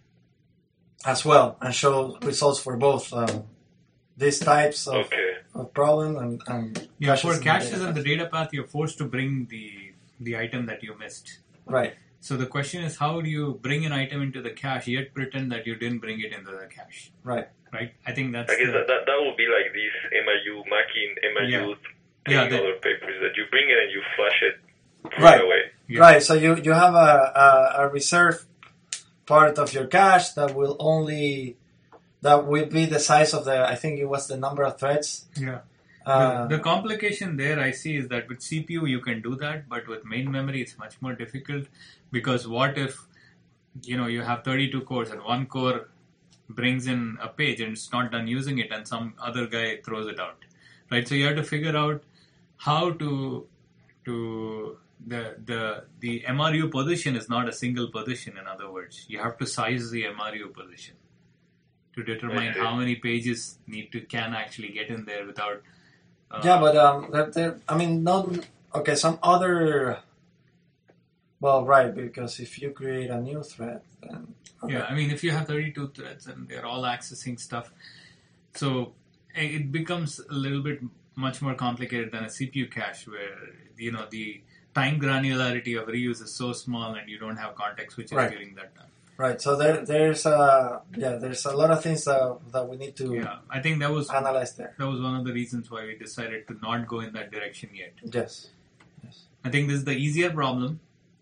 as well, and show results for both um, these types of, Okay. of problem and, and Yeah, caches for in the caches data in the path. data path, you're forced to bring the the item that you missed. Right. So the question is, how do you bring an item into the cache yet pretend that you didn't bring it into the cache? Right. Right? I think that's I guess the, that, that, that would be like this M I U, Mackin, M I U, Yeah. Yeah, and the- other papers that you bring it and you flash it right, Right. away. Yeah. Right. So you, you have a, a, a reserve part of your cache that will only that will be the size of the I think it was the number of threads. Yeah. Uh, the, the complication there I see is that with C P U you can do that, but with main memory it's much more difficult, because what if you know you have thirty-two cores and one core brings in a page and it's not done using it and some other guy throws it out, right? So you have to figure out how to to the the the M R U position is not a single position. In other words, you have to size the M R U position to determine I see. how many pages need to can actually get in there without. Uh, yeah, but um, that, that, I mean, not okay. Some other. Well, right, because if you create a new thread, then okay. Yeah, I mean, if you have thirty-two threads and they're all accessing stuff, so it becomes a little bit much more complicated than a C P U cache where, you know, the time granularity of reuse is so small and you don't have context switches Right. during that time. Right. So there, there's uh, yeah, there's a lot of things that that we need to Yeah, I think that was analyze there. that was one of the reasons why we decided to not go in that direction yet. Yes. Yes. I think this is the easier problem,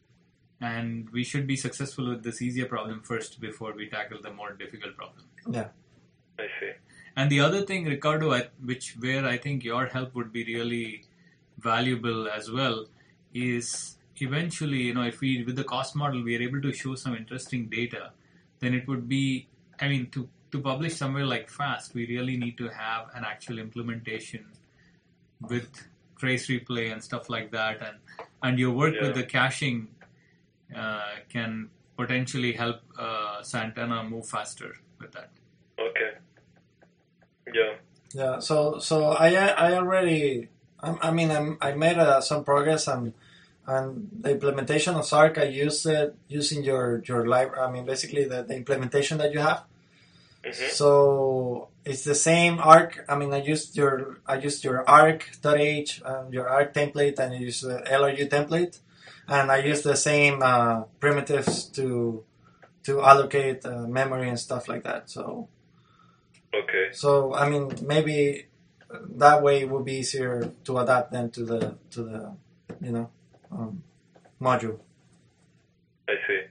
and we should be successful with this easier problem first before we tackle the more difficult problem. Yeah. I see. And the other thing, Ricardo, I, which where I think your help would be really valuable as well, is eventually, you know, if we with the cost model we are able to show some interesting data, then it would be, I mean, to to publish somewhere like FAST, we really need to have an actual implementation with trace replay and stuff like that, and and your work Yeah. with the caching uh, can potentially help uh, Santana move faster with that. Okay. Yeah. Yeah. So so I I already I, I mean I'm, I made uh, some progress and and the implementation of Sark I used it using your your library. I mean basically the, the implementation that you have. Mm-hmm. So it's the same arc. I mean I used your I used your arc.h um, your arc template and I used the L R U template, and I used the same uh, primitives to to allocate uh, memory and stuff like that. So. Okay. So I mean, maybe that way it would be easier to adapt then to the to the you know um, module. I see.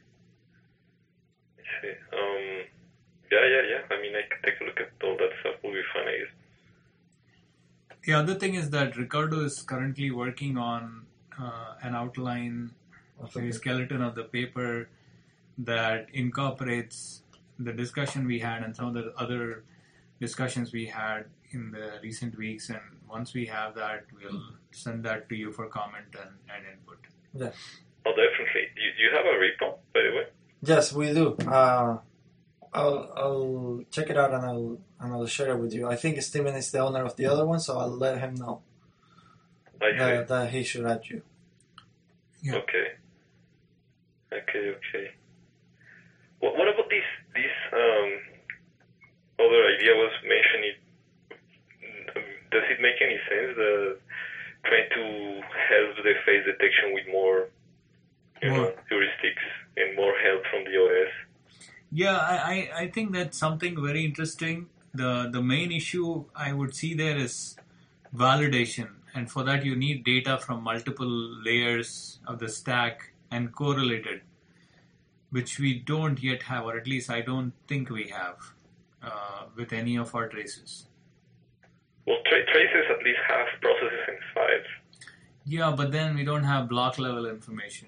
I see. Um, yeah, yeah, yeah. I mean, I can take a look at all that stuff. Will be fun, I guess. The other thing is that Ricardo is currently working on uh, an outline, a skeleton of the paper that incorporates the discussion we had and some of the other discussions we had in the recent weeks. And once we have that, we'll send that to you for comment and, and input. Yeah. Oh, definitely. You, you have a repo, by the way? Yes, we do. Uh, I'll I'll check it out and I'll and I'll share it with you. I think Steven is the owner of the other one, so I'll let him know I see. that, that he should add you. Yeah. Okay. Okay, okay. What, what about this, this um, other idea was mentioned? Um, does it make any sense, the trying to help the face detection with more, you More. know, heuristics and more help from the O S? Yeah, I, I, I think that's something very interesting. The the main issue I would see there is validation, and for that you need data from multiple layers of the stack and correlated, which we don't yet have, or at least I don't think we have uh, with any of our traces. Well, tra- traces at least have processes inside. Yeah, but then we don't have block level information.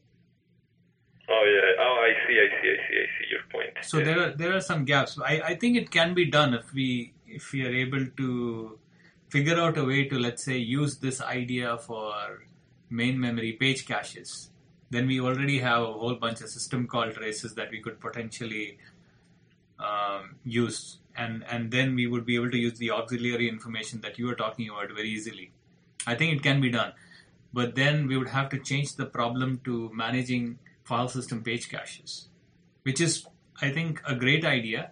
Oh, yeah. Oh, I see, I see, I see, I see your point. So yeah. there are there are some gaps. I, I think it can be done if we if we are able to figure out a way to, let's say, use this idea for main memory page caches, then we already have a whole bunch of system call traces that we could potentially um, use. And, and then we would be able to use the auxiliary information that you were talking about very easily. I think it can be done. But then we would have to change the problem to managing file system page caches, which is, I think, a great idea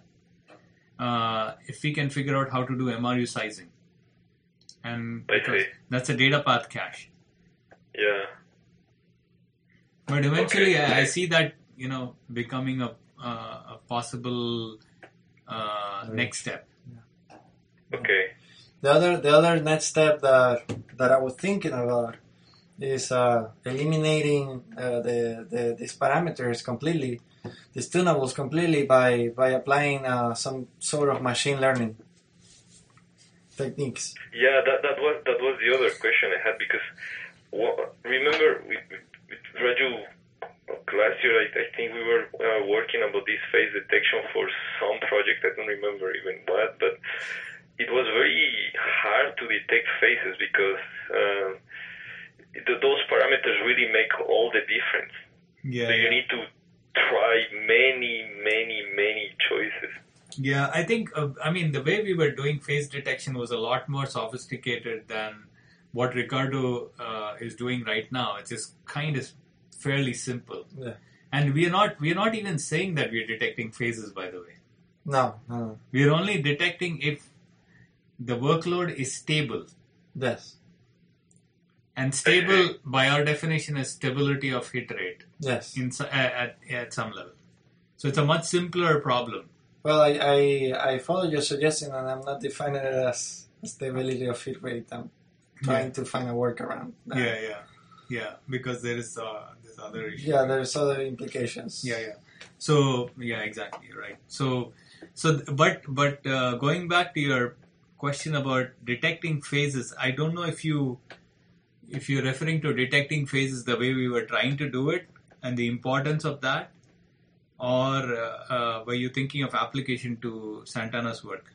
uh, if we can figure out how to do M R U sizing. And because that's a data path cache. Yeah. But eventually, Okay. I, I see that, you know, becoming a, uh, a possible uh, next step. Okay. The other the other next step that that I was thinking about is uh, eliminating uh, the, the these parameters completely, these tunables completely by by applying uh, some sort of machine learning techniques. Yeah, that that was that was the other question I had because well, remember with, with Raju last year I, I think we were uh, working about this phase detection for some project. I don't remember even what, but it was very hard to detect phases because uh, the, those parameters really make all the difference. Yeah. So you need to try many, many, many choices. Yeah, I think, uh, I mean, the way we were doing phase detection was a lot more sophisticated than what Ricardo uh, is doing right now. It's just kind of fairly simple. Yeah. And we are not we are not even saying that we are detecting phases, by the way. No, no, We are only detecting if the workload is stable. yes, And stable, by our definition, is stability of hit rate yes. in, so- at, at some level. So it's a much simpler problem. Well, I, I I follow your suggestion, and I'm not defining it as stability of hit rate. I'm trying Yeah. to find a workaround. Uh, Yeah, yeah, yeah. Because there is uh, this other issue. Yeah, there's other implications. Yeah, yeah. So yeah, exactly right. So, so but but uh, going back to your question about detecting phases, I don't know if you if you're referring to detecting phases the way we were trying to do it and the importance of that, or uh, uh, were you thinking of application to Santana's work?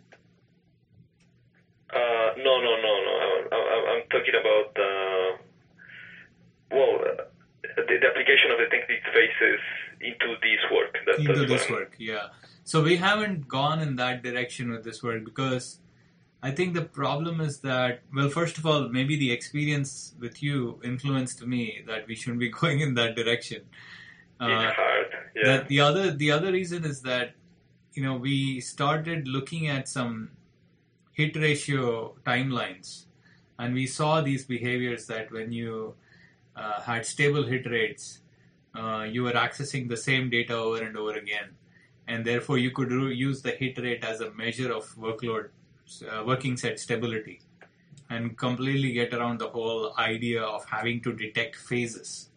Uh, no, no, no, no. I'm, I'm, I'm talking about uh, well, uh, the, the application of the technique phases into this work. That, Into that's this what I'm- work, yeah. So we haven't gone in that direction with this work because I think the problem is that, well, first of all, maybe the experience with you influenced me that we shouldn't be going in that direction. Uh, It's hard. Yeah. that the other the other reason is that, you know, we started looking at some hit ratio timelines, and we saw these behaviors that when you uh, had stable hit rates, uh, you were accessing the same data over and over again, and therefore you could ru- use the hit rate as a measure of workload, uh, working set stability, and completely get around the whole idea of having to detect phases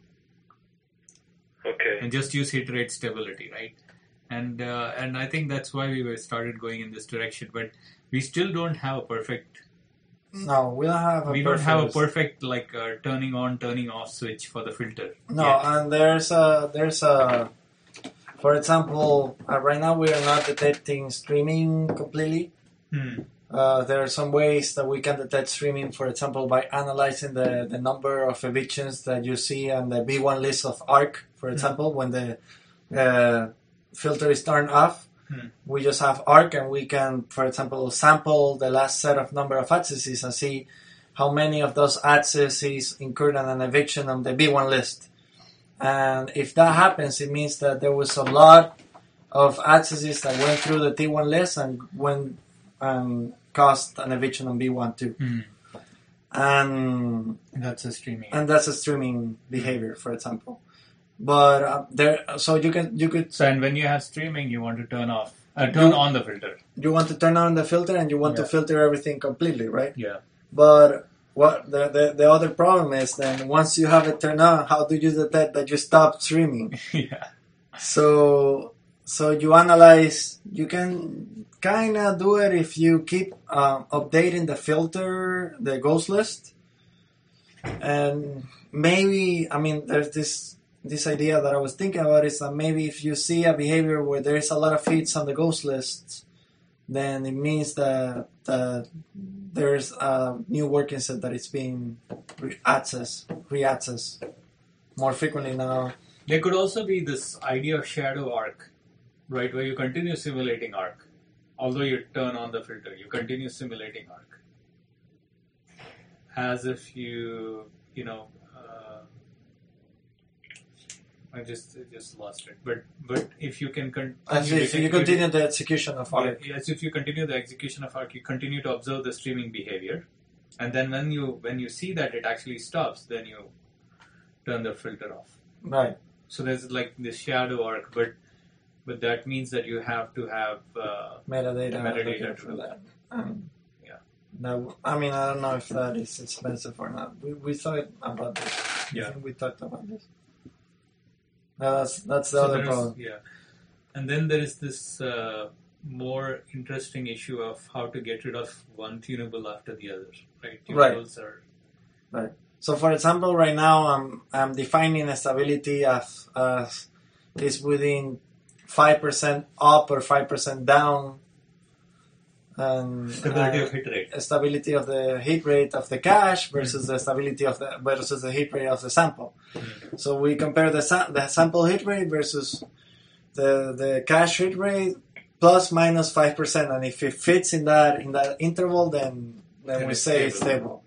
Okay. and just use hit rate stability, right? And uh, and I think that's why we were started going in this direction. But we still don't have a perfect. No, we don't have a We don't have a perfect- perfect like uh, turning on, turning off switch for the filter. No, yet. and there's a there's a for example, uh, right now we are not detecting streaming completely. Hmm. Uh, there are some ways that we can detect streaming, for example, by analyzing the, the number of evictions that you see on the B one list of ARC, for example, when the uh, filter is turned off. Hmm. We just have ARC and we can, for example, sample the last set of number of accesses and see how many of those accesses incurred on an eviction on the B one list. And if that happens, it means that there was a lot of accesses that went through the T one list and went and caused an eviction on B one too. Hmm. And That's a streaming. and that's a streaming behavior, for example. But uh, there, so you can you could So and when you have streaming, you want to turn off, uh, turn You- on the filter. you want to turn on the filter and you want to Yeah. filter everything completely, right? Yeah. But what the, the the other problem is then once you have it turned on, how do you detect that you stopped streaming? yeah. So so you analyze. You can kind of do it if you keep um, updating the filter, the ghost list, and maybe I mean there's this this idea that I was thinking about is that maybe if you see a behavior where there is a lot of hits on the ghost list, then it means that that there's a new working set that is being re-accessed, re-accessed. more frequently now. There could also be this idea of shadow arc, right, where you continue simulating arc. Although you turn on the filter, you continue simulating arc. As if you, you know, uh, I just I just lost it. But but if you can continue, As if you continue the execution of yeah, arc. as if you continue the execution of arc, you continue to observe the streaming behavior, and then when you when you see that it actually stops, then you turn the filter off. Right. So there's like this shadow arc, but but that means that you have to have uh, Metadata, Metadata for to- that. Um, Yeah. No, I mean, I don't know if that is expensive or not. We, we thought about this. I Yeah. think we talked about this. No, that's that's the So other there's- problem. Yeah, and then there is this uh, more interesting issue of how to get rid of one tunable after the other. Right, Right. tunables are So, for example, right now I'm I'm defining stability as as is within five percent up or five percent down, and stability uh, of hit rate. stability of the hit rate of the cache versus the stability of the versus the hit rate of the sample. Mm. So we compare the sa- the sample hit rate versus the the cache hit rate plus minus five percent, and if it fits in that in that interval, then then Then we it's say it's stable. stable.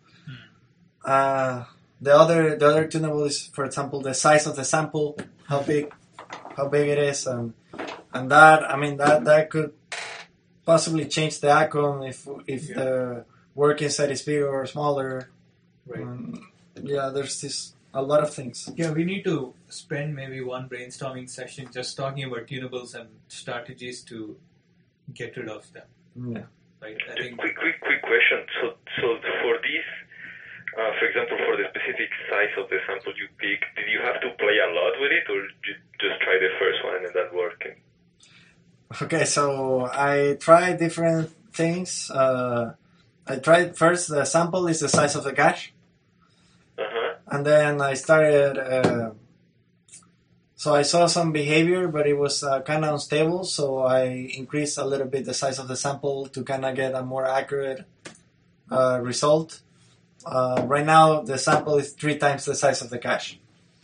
Uh, the other the other tunable is, for example, the size of the sample, how big how big it is, and and that I mean that that could possibly change the outcome if if Yeah. the working set is bigger or smaller. Right. Um, yeah, there's this a lot of things. Yeah, we need to spend maybe one brainstorming session just talking about tunables and strategies to get rid of them. Yeah. Right. I Just think. quick, quick, quick question. So, so for this, uh, for example, for the specific size of the sample you pick, did you have to play a lot with it, or you just try the first one and that worked? Okay, so I tried different things. Uh, I tried first the sample is the size of the cache, Uh huh. and then I started. Uh, so I saw some behavior, but it was uh, kind of unstable. So I increased a little bit the size of the sample to kind of get a more accurate uh, result. Uh, right now, the sample is three times the size of the cache.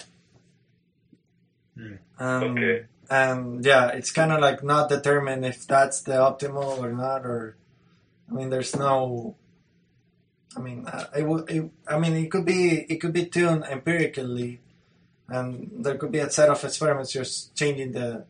Hmm. Um, Okay. And yeah, it's kind of like not determined if that's the optimal or not, or I mean, there's no. I mean, uh, it would. It, I mean, it could be it could be tuned empirically, and there could be a set of experiments just changing the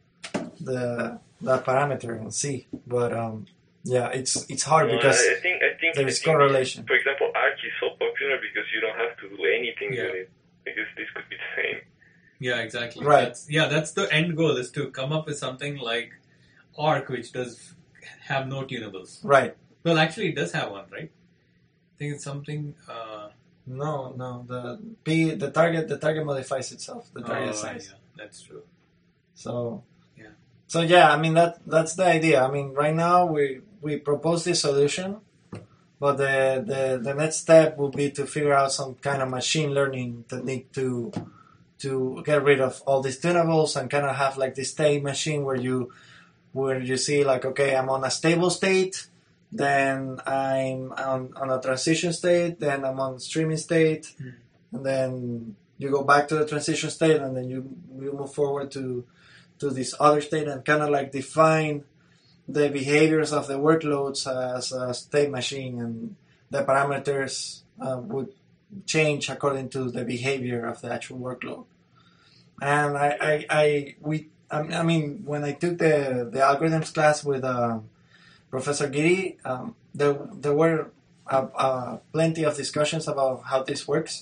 the that parameter and see. But um, yeah, it's it's hard No, because I I think I think there I is think, correlation. For example, Arc is so popular because you don't have to do anything Yeah. with it. Because this could be the same. Yeah, exactly. Right. That's, yeah, that's the end goal, is to come up with something like Arc, which does have no tunables. Right? Well, actually, it does have one, right? I think it's something. Uh, No, no. The P the target the target modifies itself. The target oh, size. yeah, that's true. So Yeah. So yeah, I mean that that's the idea. I mean, right now we we propose this solution, but the the, the next step will be to figure out some kind of machine learning technique to to get rid of all these tunables and kind of have like this state machine where you where you see like, okay, I'm on a stable state, then I'm on, on a transition state, then I'm on streaming state, Hmm. and then you go back to the transition state, and then you you move forward to to this other state and kind of like define the behaviors of the workloads as a state machine, and the parameters uh, would change according to the behavior of the actual workload. And I, I, I we I mean when I took the the algorithms class with uh, Professor Giri, um, there there were uh, uh, plenty of discussions about how this works.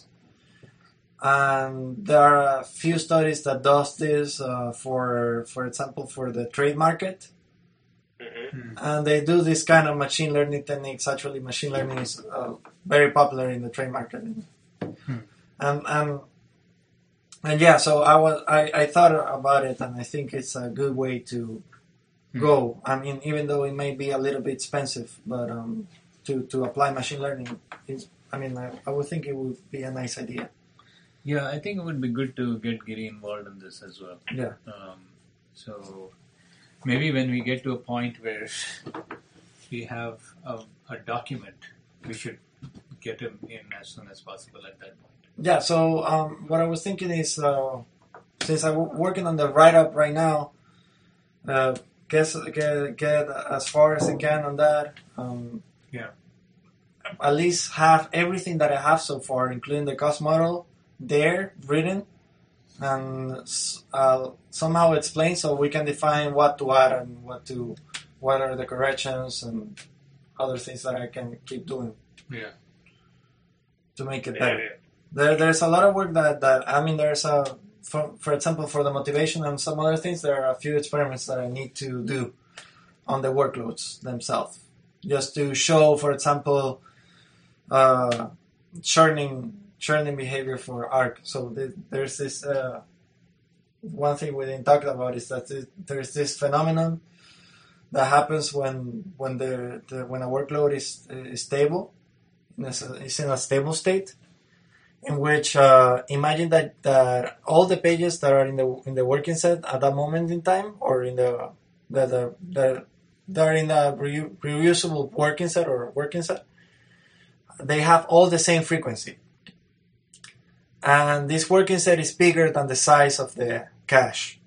And there are a few studies that does this uh, for, for example, for the trade market, Mm-hmm. and they do this kind of machine learning techniques. Actually, machine learning is uh, very popular in the trade market, Hmm. and and and yeah. So I was I, I thought about it, and I think it's a good way to Hmm. go. I mean, even though it may be a little bit expensive, but um, to to apply machine learning is. I mean, I, I would think it would be a nice idea. Yeah, I think it would be good to get Giri involved in this as well. Yeah. Um, so maybe when we get to a point where we have a, a document, we should get him in as soon as possible at that point. Yeah. So um, what I was thinking is, uh, since I'm working on the write up right now, uh, get, get get as far as I can on that. Um, Yeah. At least have everything that I have so far, including the cost model, there written and uh, somehow explained, so we can define what to add and what to, what are the corrections and other things that I can keep doing. Yeah. To make it Yeah, better. yeah. There, there's a lot of work that, that I mean, there's a, for, for example, for the motivation and some other things, there are a few experiments that I need to do on the workloads themselves, just to show, for example, uh, churning churning behavior for Arc. So th- there's this uh, one thing we didn't talk about is that th- there's this phenomenon that happens when when the, the when a workload is is stable, is in a stable state, in which uh, imagine that, that all the pages that are in the in the working set at that moment in time, or in the that the, the, that are in the re- reusable working set or working set, they have all the same frequency, and this working set is bigger than the size of the cache.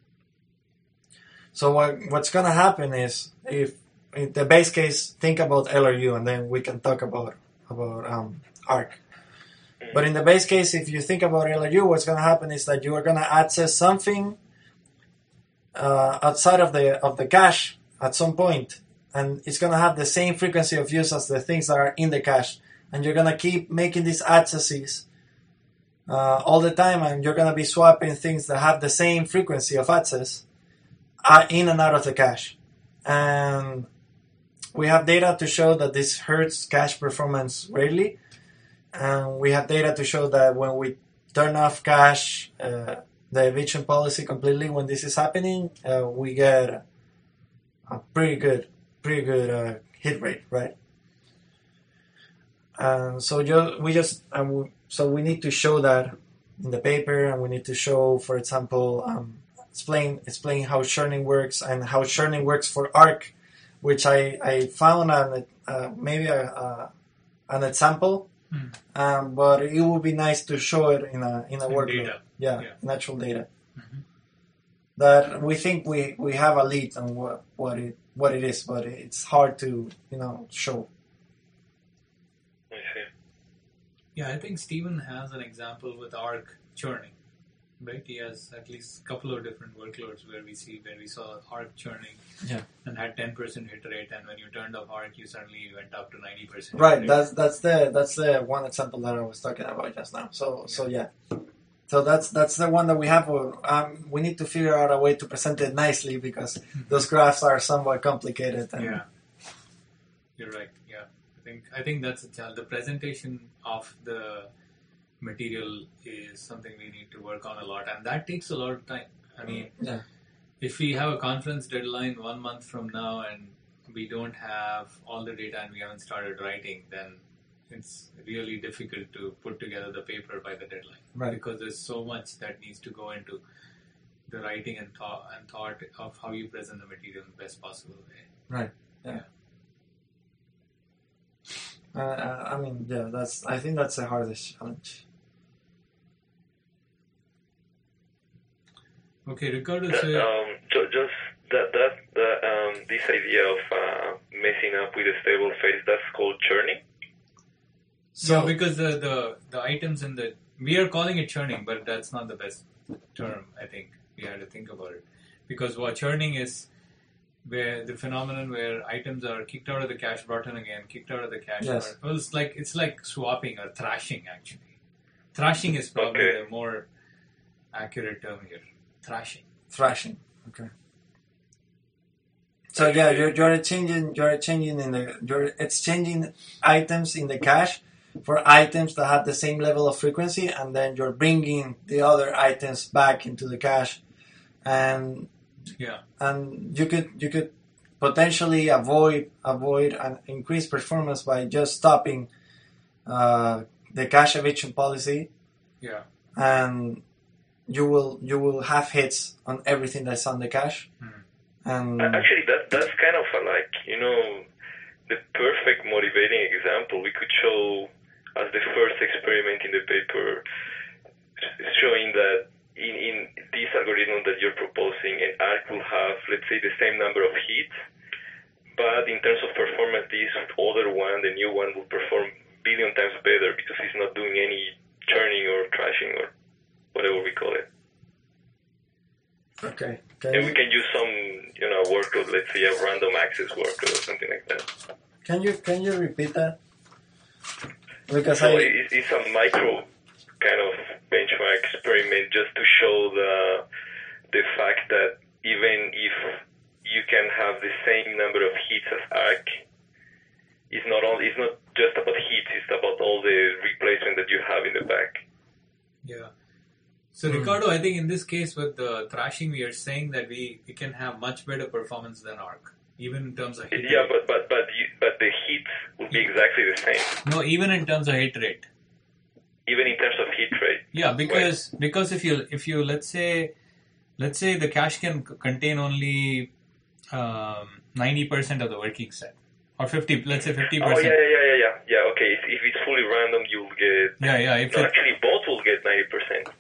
So what what's gonna happen is, if in the base case, think about L R U, and then we can talk about about um, Arc. But in the base case, if you think about L R U, what's going to happen is that you are going to access something uh, outside of the of the cache at some point, and it's going to have the same frequency of use as the things that are in the cache, and you're going to keep making these accesses uh, all the time, and you're going to be swapping things that have the same frequency of access uh, in and out of the cache. And we have data to show that this hurts cache performance greatly. And we have data to show that when we turn off cache, uh, the eviction policy completely, when this is happening, uh, we get a pretty good, pretty good uh, hit rate, right? And so ju- we just, um, so we need to show that in the paper, and we need to show, for example, um, explain explain how churning works and how churning works for Arc, which I I found an, uh, maybe a, a, an example. Hmm. Um, but it would be nice to show it in a in a In workload. data. Yeah, Yeah. in actual data. Mhm. That we think we, we have a lead on what, what it what it is, but it's hard to, you know, show. I see. Yeah, I think Steven has an example with Arc churning, right? He has at least a couple of different workloads where we see where we saw Arc churning, Yeah. and had ten percent hit rate, and when you turned off Arc, you suddenly went up to ninety percent. Right. That's that's the that's the one example that I was talking about just now. So Yeah. so yeah. So that's that's the one that we have. Um, we need to figure out a way to present it nicely, because those graphs are somewhat complicated. And Yeah, you're right. Yeah, I think I think that's a challenge. The presentation of the material is something we need to work on a lot, and that takes a lot of time. I mean, yeah. if we have a conference deadline one month from now and we don't have all the data and we haven't started writing, then it's really difficult to put together the paper by the deadline, Right. because there's so much that needs to go into the writing and thought and thought of how you present the material in the best possible way. Right. Yeah. Uh, I mean, yeah. That's. I think that's the hardest challenge. Okay, Ricardo, That, so um, ju- just that that that um, this idea of uh, messing up with a stable phase, that's called churning. So yeah, because the, the the items in the we are calling it churning, but that's not the best term. I think we had to think about it, because what churning is, where the phenomenon where items are kicked out of the cache, brought in again, kicked out of the cache. Yes. Brought, well, it's like it's like swapping or thrashing. Actually, thrashing is probably Okay. the more accurate term here. Thrashing. thrashing. Okay. So yeah, you're you're changing you're changing in the you're exchanging items in the cache for items that have the same level of frequency, and then you're bringing the other items back into the cache, and Yeah. and you could you could potentially avoid avoid an increased performance by just stopping uh, the cache eviction policy, Yeah. and you will you will have hits on everything that's on the cache. Hmm. And Actually, that that's kind of a, like, you know, the perfect motivating example. We could show as the first experiment in the paper, showing that in, in this algorithm that you're proposing, an arc will have, let's say, the same number of hits, but in terms of performance, this other one, the new one, will perform billion times better because it's not doing any churning or crashing or whatever we call it. Okay. Can and you, we can use some, you know, workload, let's say a random access workload or something like that. Can you can you repeat that? Because so I it, it's a micro kind of benchmark experiment just to show the the fact that even if you can have the same number of hits as Arc, it's not all, it's not just about hits, it's about all the replacement that you have in the back. Yeah. So Ricardo, I think in this case with the thrashing, we are saying that we, we can have much better performance than Arc, even in terms of hit Yeah, rate. but but but you, but the hits will be exactly the same. No, even in terms of hit rate. Even in terms of hit rate. Yeah, because right. because if you if you let's say let's say the cache can c- contain only um, ninety percent of the working set, or fifty, let's say fifty percent. Oh yeah, yeah, yeah, yeah, yeah. Okay, if, if it's fully random, you'll get. Yeah, yeah. If no, it, actually, both will get ninety percent.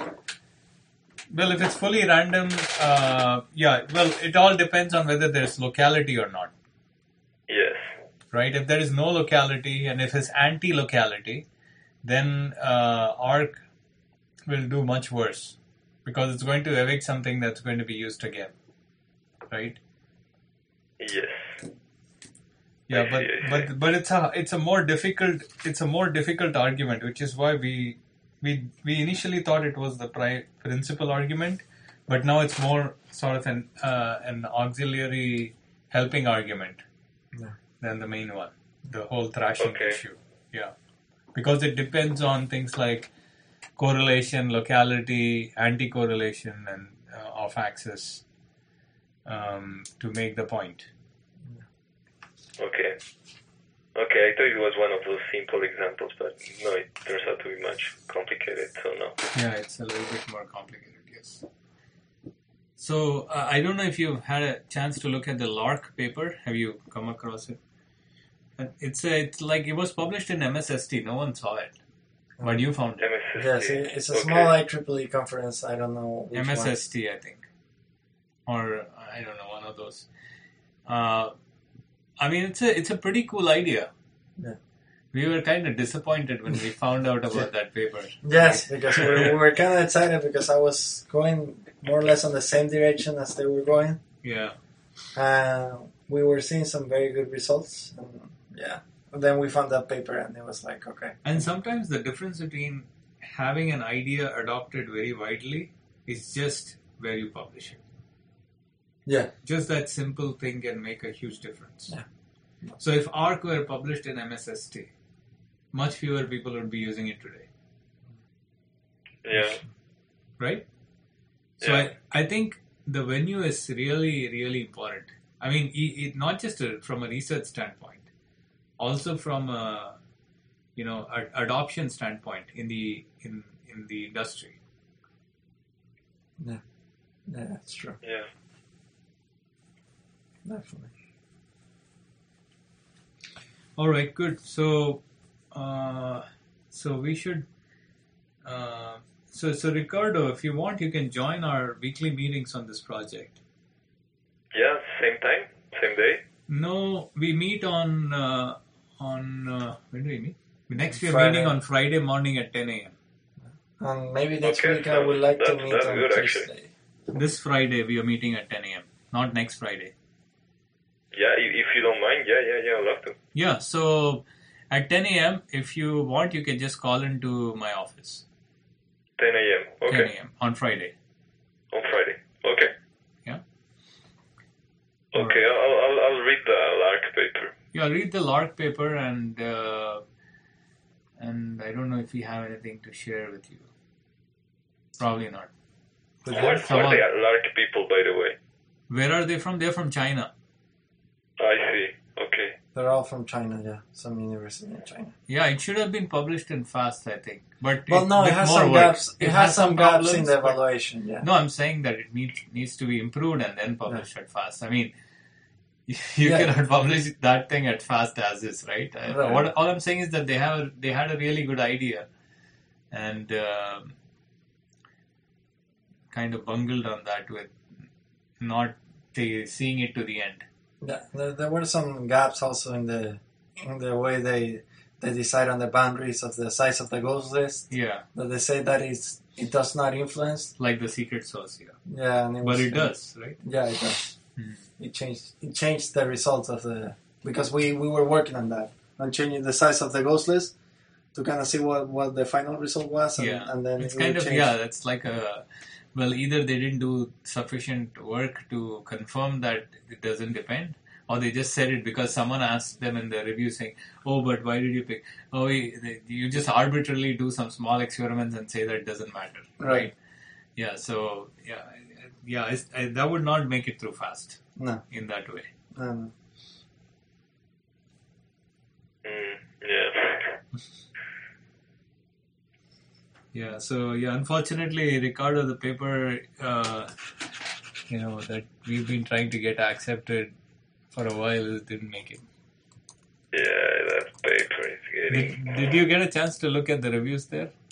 Well, if it's fully random, uh, yeah. Well, it all depends on whether there's locality or not. Yes. Right. If there is no locality, and if it's anti-locality, then uh, Arc will do much worse because it's going to evict something that's going to be used again. Right. Yes. Yeah, but but but it's a it's a more difficult it's a more difficult argument, which is why we we we initially thought it was the pri- principal argument, but now it's more sort of an uh, an auxiliary helping argument yeah. than the main one, the whole thrashing okay. issue. Yeah, because it depends on things like correlation, locality, anti-correlation, and uh, off-axis um, to make the point. Okay. Okay, I thought it was one of those simple examples, but no, it turns out to be much complicated, so no. Yeah, it's a little bit more complicated, yes. So, uh, I don't know if you've had a chance to look at the Lark paper. Have you come across it? It's a, it's like, it was published in M S S T. No one saw it. But you found it. M S S T. Yes, it's a okay. small I triple E conference. I don't know which M S S T, one. I think. Or, I don't know, one of those. Uh, I mean, it's a it's a pretty cool idea. Yeah. We were kind of disappointed when we found out about that paper. Yes, because we were, we were kind of excited because I was going more or less on the same direction as they were going. Yeah. Uh, we were seeing some very good results. And yeah. And then we found that paper and it was like, okay. And sometimes the difference between having an idea adopted very widely is just where you publish it. Yeah. Just that simple thing can make a huge difference. Yeah. So if Arc were published in M S S T, much fewer people would be using it today. Yeah. Right? So yeah. I, I think the venue is really, really important. I mean, it, it, not just a, from a research standpoint, also from a, you know, a, adoption standpoint in the in in the industry. Yeah. Yeah, that's true. Yeah. Definitely. All right, good. So, uh, so we should. Uh, so, so Ricardo, if you want, you can join our weekly meetings on this project. Yeah, same time, same day. No, we meet on uh, on uh, when do we meet? Next, we are Friday. meeting on Friday morning at ten a.m. And maybe next Okay, week I would like to that's- meet that's on good, Tuesday. actually. This Friday we are meeting at ten a.m. Not next Friday. Yeah, if if you don't mind, yeah, yeah, yeah, I'd love to. Yeah. So at ten a.m., if you want, you can just call into my office. ten a.m. Okay. ten a.m. on Friday. On Friday. Okay. Yeah. Okay, I'll, I'll, I'll read the Lark paper. Yeah, read the Lark paper and uh, and I don't know if we have anything to share with you. Probably not. But Where, that- where are the Lark people, by the way? Where are they from? They're from China. I see. Okay. They're all from China, yeah. Some university in China. Yeah, it should have been published in FAST, I think. But Well, no, it with has more some work. gaps. It, has, some gaps in problems, the but- evaluation, yeah. No, I'm saying that it needs needs to be improved and then published at FAST. I mean, you Yeah. cannot publish that thing at fast as is, right? I- Right. What all I'm saying is that they have they had a really good idea, and um kind of bungled on that with not the, seeing it to the end. Yeah, there, there were some gaps also in the in the way they they decide on the boundaries of the size of the ghost list. Yeah, That they say that it's, it does not influence. like the secret sauce. Yeah, Yeah, and it but was- it does, right? Yeah, it does. Hmm. It changed. It changed the results of the because we, we were working on that on changing the size of the ghost list to kind of see what, what the final result was, and, Yeah, and then it's it kind would of change. yeah. It's like a well, either they didn't do sufficient work to confirm that it doesn't depend, or they just said it because someone asked them in the review saying, "Oh, but why did you pick? Oh, you you just arbitrarily do some small experiments and say that it doesn't matter, right?" Right. Yeah. So yeah, yeah, it's, I, that would not make it through fast No, in that way. no, no. Mm, yeah. Yeah, so yeah, unfortunately, Ricardo, the paper, uh, you know, that we've been trying to get accepted for a while, didn't make it. Yeah, that paper is getting. Did, did you get a chance to look at the reviews there?